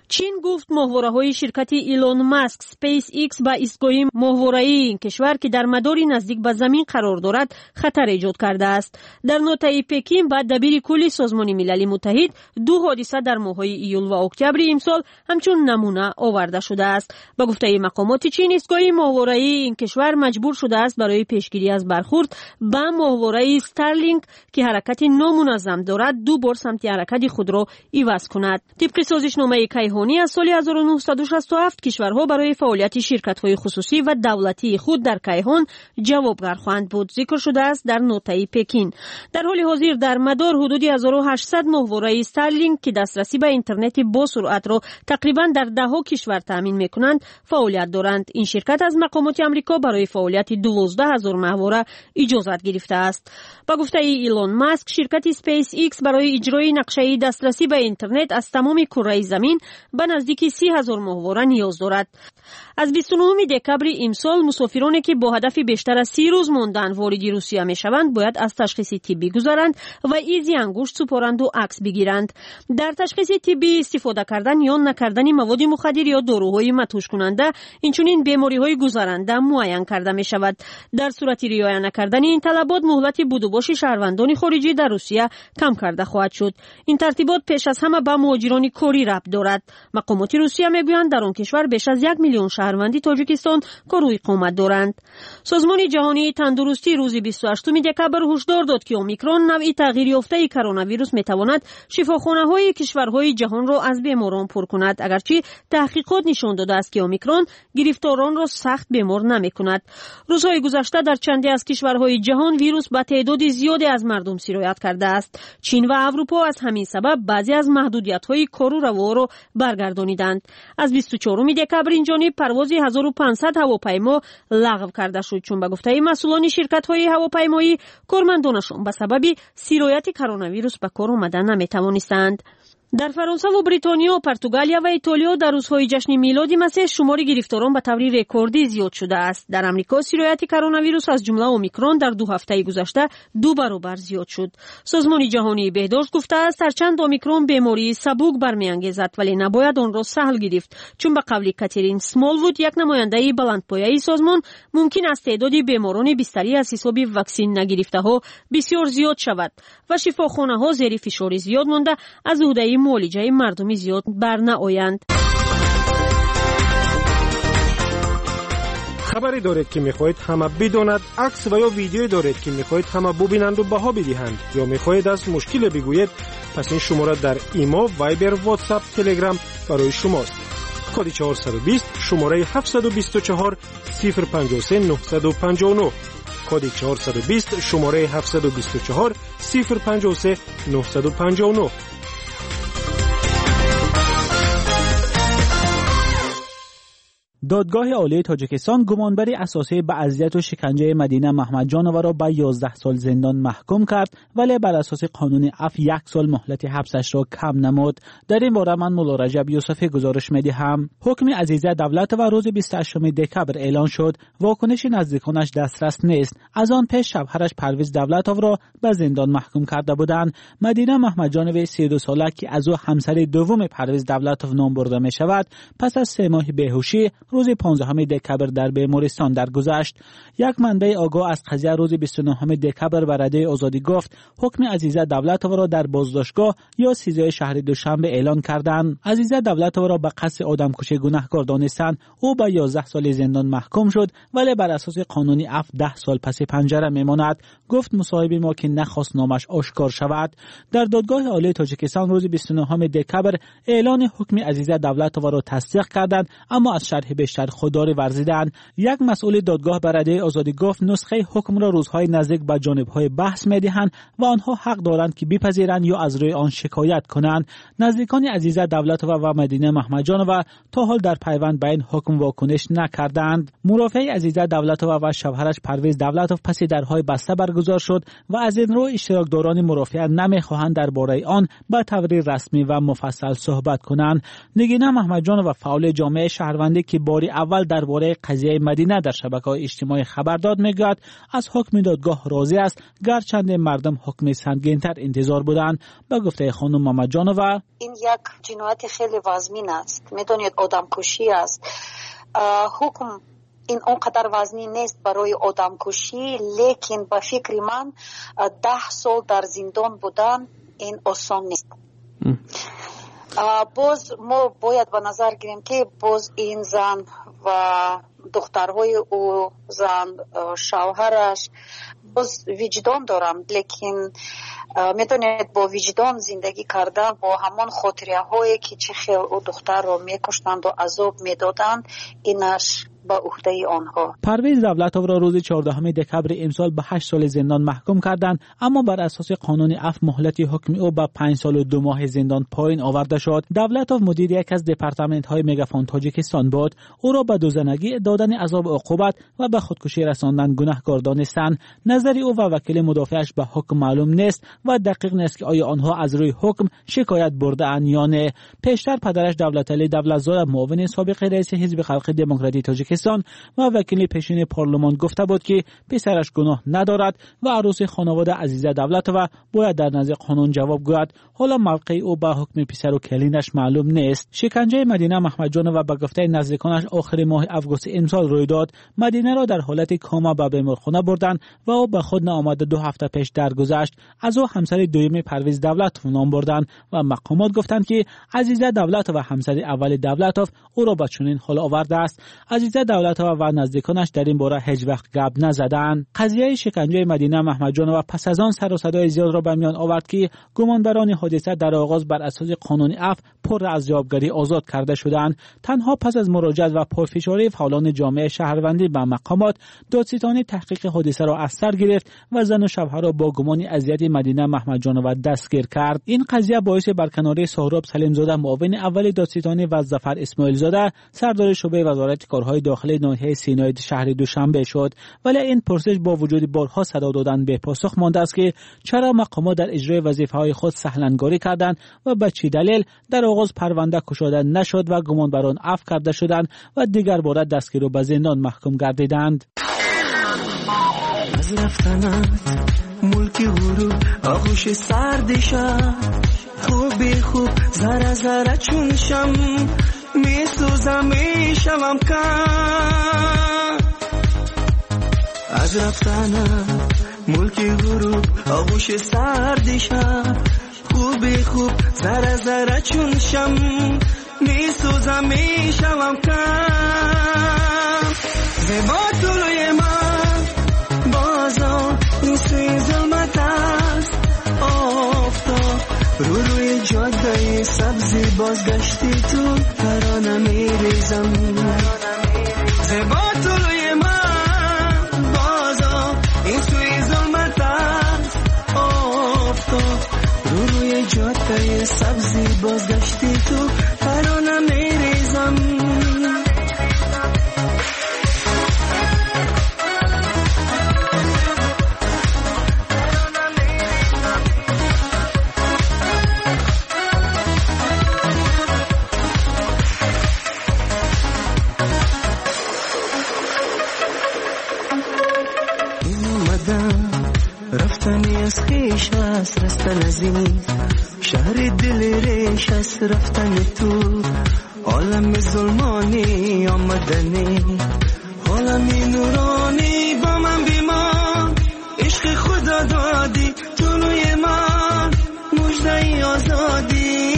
چین گفت ماهواره‌های شرکت ایلون ماسک سپیس ایکس با ایستگاه ماهواره‌ای این کشور که در مداری نزدیک به زمین قرار دارد خطر ایجاد کرده است. در نوتای پکین بعد دبیر کلی سازمان ملل متحد دو حادثه در ماه‌های ایول و اکتبر امسال همچون نمونه آورده شده است. با گفته مقامات چین ایستگاه ماهواره‌ای این کشور مجبور شده است برای پیشگیری از برخورد با ماهواره استارلینک که حرکت نامنظم دارد دو بار سمت حرکت خود را عوض کند. طبق سازشنامه کیهانی از سال هزار و نهصد و شصت و هفت کشورها برای فعالیت شرکت‌های خصوصی و دولتی خود در کیهان جوابگر خواهند بود. ذکر شده است در نوتای پکین. در حال حاضر در مدار حدود هزار و هشتصد ماهواره استارلینک که دسترسی به اینترنت با سرعت را تقریبا در ده‌ها کشور تامین می‌کنند فعالیت دارند. این شرکت از مقامات آمریکا برای فعالیت دوازده هزار ماهواره اجازت گرفته است. با گفته ایلون ماسک شرکت سپیس ایکس برای اجرای نقشه دسترسی به اینترنت از تمام کره زمین به نزدیک سی هزار ماهواره نیاز دارد. از بیست و نهم دکبر امسال مسافرانی که با هدف بیشتر از سی روز ماندن وارد روسیه میشوند باید از تشخیص طبی گذرند و ایزی انگشت سپارند و عکس بگیرند. در تشخیص طبی استفاده کردن یا نکردن مواد مخدر یا داروهای مدهوش کننده اینچنین بیماری‌های گذرنده معین کرده می شود. در صورت رعایت نکردن این طلبات مهلت بود و باش شهروندان خارجی در روسیه کم کرده خواهد شد. این ترتیبات پیش از همه به مهاجران کاری ربط دارد. مقامات روسیه میگویند در آن کشور بیش از یک میلیون شهروندی تاجیکستان کار و اقامت دارند. سازمان جهانی تندرستی روز بیست و هشتم دکبر هشدار داد که اومیکرون نوعی تغییر یافته کرونا ویروس میتواند شفاخانه‌های کشورهای جهان را از بیماران پر کند، اگرچه تحقیقات نشان داده است که اومیکرون گرفتاران را سخت بیمار نمیکند. روزهای گذشته در چندی از کشورهای جهان ویروس به تعداد زیادی از مردم سرایت کرده است. چین و اروپا از همین سبب بعضی از محدودیت‌های کار و روا را برگردانیدند. از بیست و چهارم دکبر این جانب پرواز هزار و پانصد هواپیما لغو کرده شد، چون به گفته مسئولان شرکت‌های هواپیمایی کارمندانشان به سبب سرایت کرونا ویروس به کار آمدن نمی‌توانستند. در فرانسه و بریتانیا، پرتغالیا و ایتالیا در روزهای جشن میلاد مسیح شمار گرفتاران به طور رکوردی زیاد شده است. در آمریکا سرایت کرونا ویروس از جمله اومیکرون در دو هفته گذشته دو برابر زیاد شد. سازمان جهانی بهداشت گفته است هرچند اومیکرون بیماری سبک برمیانگیزد ولی نباید آن را سهل گرفت، چون به قول کاترین اسمالوود یک نماینده بلندپایه سازمان ممکن است تعداد بیماران بستری از حساب واکسن نگرفته ها بسیار زیاد شود و شفاخانه ها زیر فشار زیاد مانده از عهده معالجه مردمی زیاد برنآیند. خبری دارید که میخواهید همه بداند، عکس و یا ویدیویی دارید که میخواهید همه ببینند و بها بدهند، یا میخواهید از مشکل بگویید، پس این شماره در ایما، وایبر، واتساپ، تلگرام برای شماست. کد چهارصد و بیست شماره هفتصد و بیست و چهار صفر پنجاه و سه نهصد و پنجاه و نه. کد چهارصد و بیست شماره هفتصد و بیست و چهار صفر پنجاه و سه نهصد و پنجاه و نه. دادگاه عالی تاجیکستان گمانبر اساسی به اذیت و شکنجه مدینه محمدجانова را به یازده سال زندان محکوم کرد، ولی بر اساس قانون عفو یک سال مهلت حبسش را کم نمود. در این باره من مولا رجب یوسفی گزارش می‌دهم. حکم عزیزه دولتova روز بیست و هشتم دکبر اعلان شد. واکنش نزدیکانش دسترس نیست. از آن پیش شوهرش پرویز دولتov را به زندان محکوم کرده بودند. مدینه محمدجانova سی و دو ساله که از او همسر دوم پرویز دولتov نام برده می شود، پس از سه ماه بیهوشی روز پانزدهم دکبر در بیمارستان درگذشت. یک منبع آگاه از قضیه روز بیست و نهم دکبر به رادیوی آزادی گفت حکم عزیزه دولتov را در بازداشتگاه یا سیزده شهر دوشنبه اعلان کردند. عزیزه دولتov را به قصد آدمکشی گناهکار دانستند. او به یازده سال زندان محکوم شد، ولی بر اساس قانونی عفو ده سال پس پنجره میماند. گفت مصاحب ما که نخواست نامش آشکار شود. در دادگاه عالی تاجیکستان روز بیست و نهم دکبر اعلان حکم عزیزه دولتov را تصدیق کردند، اما از شرح بیشتر خودداری ورزیدند. یک مسئول دادگاه به رادیوی آزادی گفت نسخه حکم را روزهای نزدیک به جانب‌های بحث می‌دهند و آنها حق دارند که بپذیرند یا از روی آن شکایت کنند. نزدیکان عزیزه دولتov و مدینه محمدجانova تا حال در پیوند به این حکم واکنش نکردند. مرافع عزیزه دولتov و شوهرش پرویز دولتov پس درهای بسته برگزار شد و از این رو اشتراکداران مرافعه نمی‌خواهند درباره آن به طور رسمی و مفصل صحبت کنند. نگینه محمدجانova فعال جامعه شهروندی که با بار اول درباره قضیه مدینه در شبکه‌های اجتماعی خبر داد میگوید از حکم دادگاه راضی است، گرچند مردم حکم سنگین‌تر انتظار بودند. به گفته خانم محمد جانова این یک جنایت خیلی وزمین است، میدونید آدمکشی است. حکم این اونقدر وزنی نیست برای آدمکشی، لیکن به فکر من ده سال در زندان بودن این آسان نیست. باز ما باید به نظر گیریم که باز این زن و دخترهای او، زن شوهرش باز وجدان دارم، لیکن میدونید با وجدان زندگی کردن با همان خاطره هایی که چه خیلی او دختر رو میکشتند و عذاب میدادند، اینش به عهده آنها. پرویز دولتوف را روز چهاردهم دکبر امسال به هشت سال زندان محکوم کردند، اما بر اساس قانون عفو مهلت حکم او به پنج سال و دو ماه زندان پایین آورده شد. دولتوف مدیر یک از دپارتمنت های مگافون تاجیکستان بود. او را به دوزنگی، دادن عذاب عقوبت و به خودکشی رساندن گناهکار دانستند. نظر او و وکیل مدافعش به حکم معلوم نیست و دقیق نیست که آیا آنها از روی حکم شکایت برده اند یا نه. پیشتر پدرش دولتعلی دولتزاد، معاون سابق رئیس حزب خلق دموکراتی تاجیکستان و وکیل پیشین پارلمان گفته بود که پسرش گناه ندارد و عروس خانواده عزیزه دولتوف باید در نزد قانون جواب گوید. حالا موقع او با حکم پسر و کلینش معلوم نیست. شکنجه مدینه محمد جانova به گفته نزدیکانش آخر ماه آگوست امسال روی داد. مدینه را در حالت کاما به بیمارخانه بردند و او به خود نآمده دو هفته پیش درگذشت. از او همسر دوم پرویز دولتوف نام بردند و مقامات گفتند که عزیزه دولتوف و همسر اول دولتوف او را به چنین حال آورده است. عزیزه دولتوف و نزدیکانش در این باره هیچ وقت گپ نزدند. قضیه شکنجه مدینه محمد جانova پس از آن سر و صدای زیاد را به میان آورد که گمانبران حادثه در آغاز بر اساس قانون عفو پر از جوابگری آزاد کرده شدند. تنها پس از مراجعت و پرفشاری فعالان جامعه شهروندی به مقامات، دادستانی تحقیق حادثه را از سر گرفت و زن و شوهر را با گمان اذیت مدینه محمد جانova دستگیر کرد. این قضیه باعث برکناری سهراب سلیمزاده، معاون اول دادستانی و ظفر اسماعیل زاده، سردار شعبه وزارت کارهای داخلی ناحیه سینای شهر دوشنبه شد. ولی این پرسش با وجود بارها صدا دادن به پاسخ مانده است که چرا مقامات در اجرای وظیفه‌های خود سهلنگاری کردند و به چه دلیل در آغاز پرونده گشوده نشد و گمانبران عفو کرده شدند و دیگر بار دستگیر و به زندان محکوم گردیدند. از رفتنت ملک غروب آغوش سرد شب، خوب خوب ذره ذره چون شم می سوزم می شوم کم. از رفتنت ملک غروب آغوش سرد شب، خوب خوب ذره ذره چون شم می سوزم می شوم کم. زیبا طلوی من بازا این سوی ظلمت است، آفتاب رو روی جاده سبزی بازگشتی تو ترانه می ریزم. زیبا طلوی من بازا این سوی ظلمت است، آفتاب رو روی جاده سبزی بازگشتی تو ترانه می ریزم. رفتنی از خیش است، رستن از این شهر دل ریش است، رفتن تو عالم ظلمانی آمدنی، عالمی نورانی با من بیمان، عشق خدا دادی جلوی من مژده آزادی.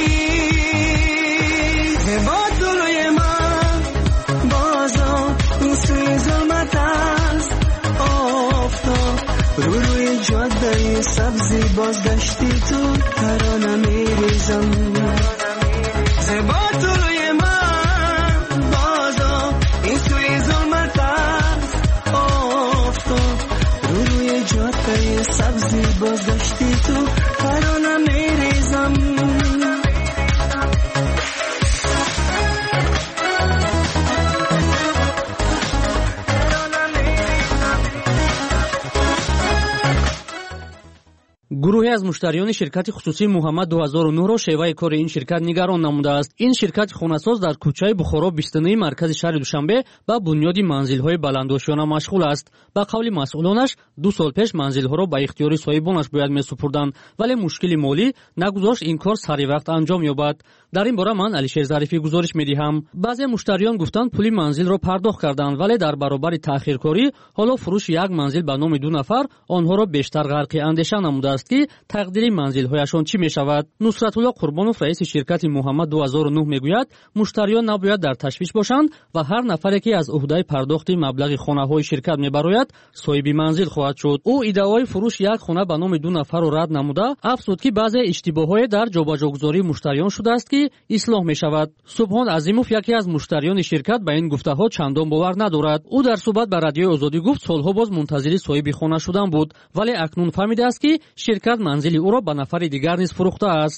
زیبا جلوی من بازا این سوی ظلمت است، آفتاب رو روی جاده سبزی بازگشتی تو ترانه می ریزم. زیبا طلوی من بازا این سوی ظلمت است، آفتاب رو روی جاده سبزی بازگشتی تو ترانه می ریزم. гурӯҳе аз муштариёни ширкати хусусии муҳаммад ду ҳазору нӯҳро шеваи кори ин ширкат нигарон намудааст. Ин ширкати хонасоз дар кӯчаи Бухоро бистуни маркази шаҳри Душанбе ба бунёди манзилҳои баландошиёна машғул аст. Ба қавли масъулонаш ду сол пеш манзилҳоро ба ихтиёри соҳибонаш бояд месупурданд, вале мушкили молӣ нагузошт ин кор сари вақт анҷом ёбад. дар ин бора ман Алишер Зарифӣ гузориш медиҳам. баъзе муштариён гуфтанд пули манзилро пардохт карданд, вале дар баробари таъхиркорӣ ҳоло фурӯши як манзил ба номи ду нафар онҳоро бештар ғарқи андеша намудааст ки тақдири манзилҳояшон чӣ мешавад. Нусратулло Қурбонов раиси ширкати Муҳаммад ду ҳазору нӯҳ мегӯяд, муштариён набояд дар ташвиш бошанд ва ҳар нафаре ки аз уҳдаи пардохти маблағи хонаҳои ширкат мебарояд соҳиби манзил хоҳад шуд. ӯ иддаои фурӯши як хона ба номи ду нафарро рад намуда афзуд ки баъзе иштибоҳҳое дар ҷобаҷогузории муштариён шудааст ки ислоҳ мешавад. Субҳон Азимов яке аз муштариёни ширкат ба ин гуфтаҳо чандон бовар надорад. ӯ дар суҳбат ба радиои Озодӣ гуфт солҳо боз мунтазири соҳиби хона шудан буд, вале акнун фаҳмидааст ки ширкат манзили ӯро ба нафари дигар низ фурӯхтааст.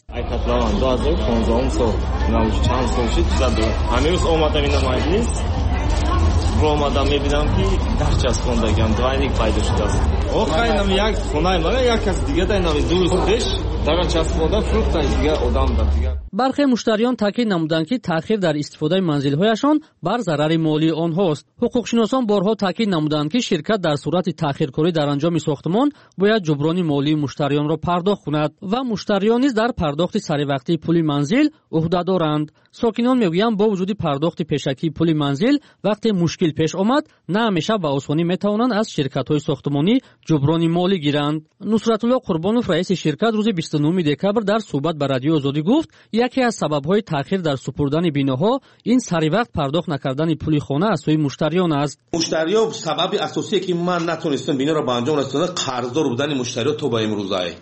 омадам мебинам ки дарчас хондагам двайник пайдо шудааст. охайнам як хонаи мага як кас дига дайнам ду рӯз пеш дага часпонда фурӯхтан дига одам дар дига. бархе муштариён таъкид намуданд ки таъхир дар истифодаи манзилҳояшон бар зарари молии онҳост. ҳуқуқшиносон борҳо таъкид намуданд ки ширкат дар сурати таъхиркорӣ дар анҷоми сохтмон бояд ҷуброни молии муштариёнро пардохт кунад ва муштариён низ дар пардохти саривақтии пули манзил уҳдадоранд. сокинон мегӯянд бо вуҷуди пардохти пешакии пули манзил вақте мушкил пеш омад на ҳамеша ба осонӣ метавонанд аз ширкатҳои сохтмонӣ ҷуброни молӣ гиранд. Нусратулло Қурбонов раиси ширкат рӯзи бисту нӯҳуми декабр дар суҳбат ба радиои Озодӣ гуфт, яке аз сабабҳои таъхир дар супурдани биноҳо ин саривақт пардохт накардани пули хона аз сӯи муштариён аст. муштариё сабаби асосие ки ман натонистам биноро ба анҷом расонам қарздор будани муштариё то ба имрӯзае.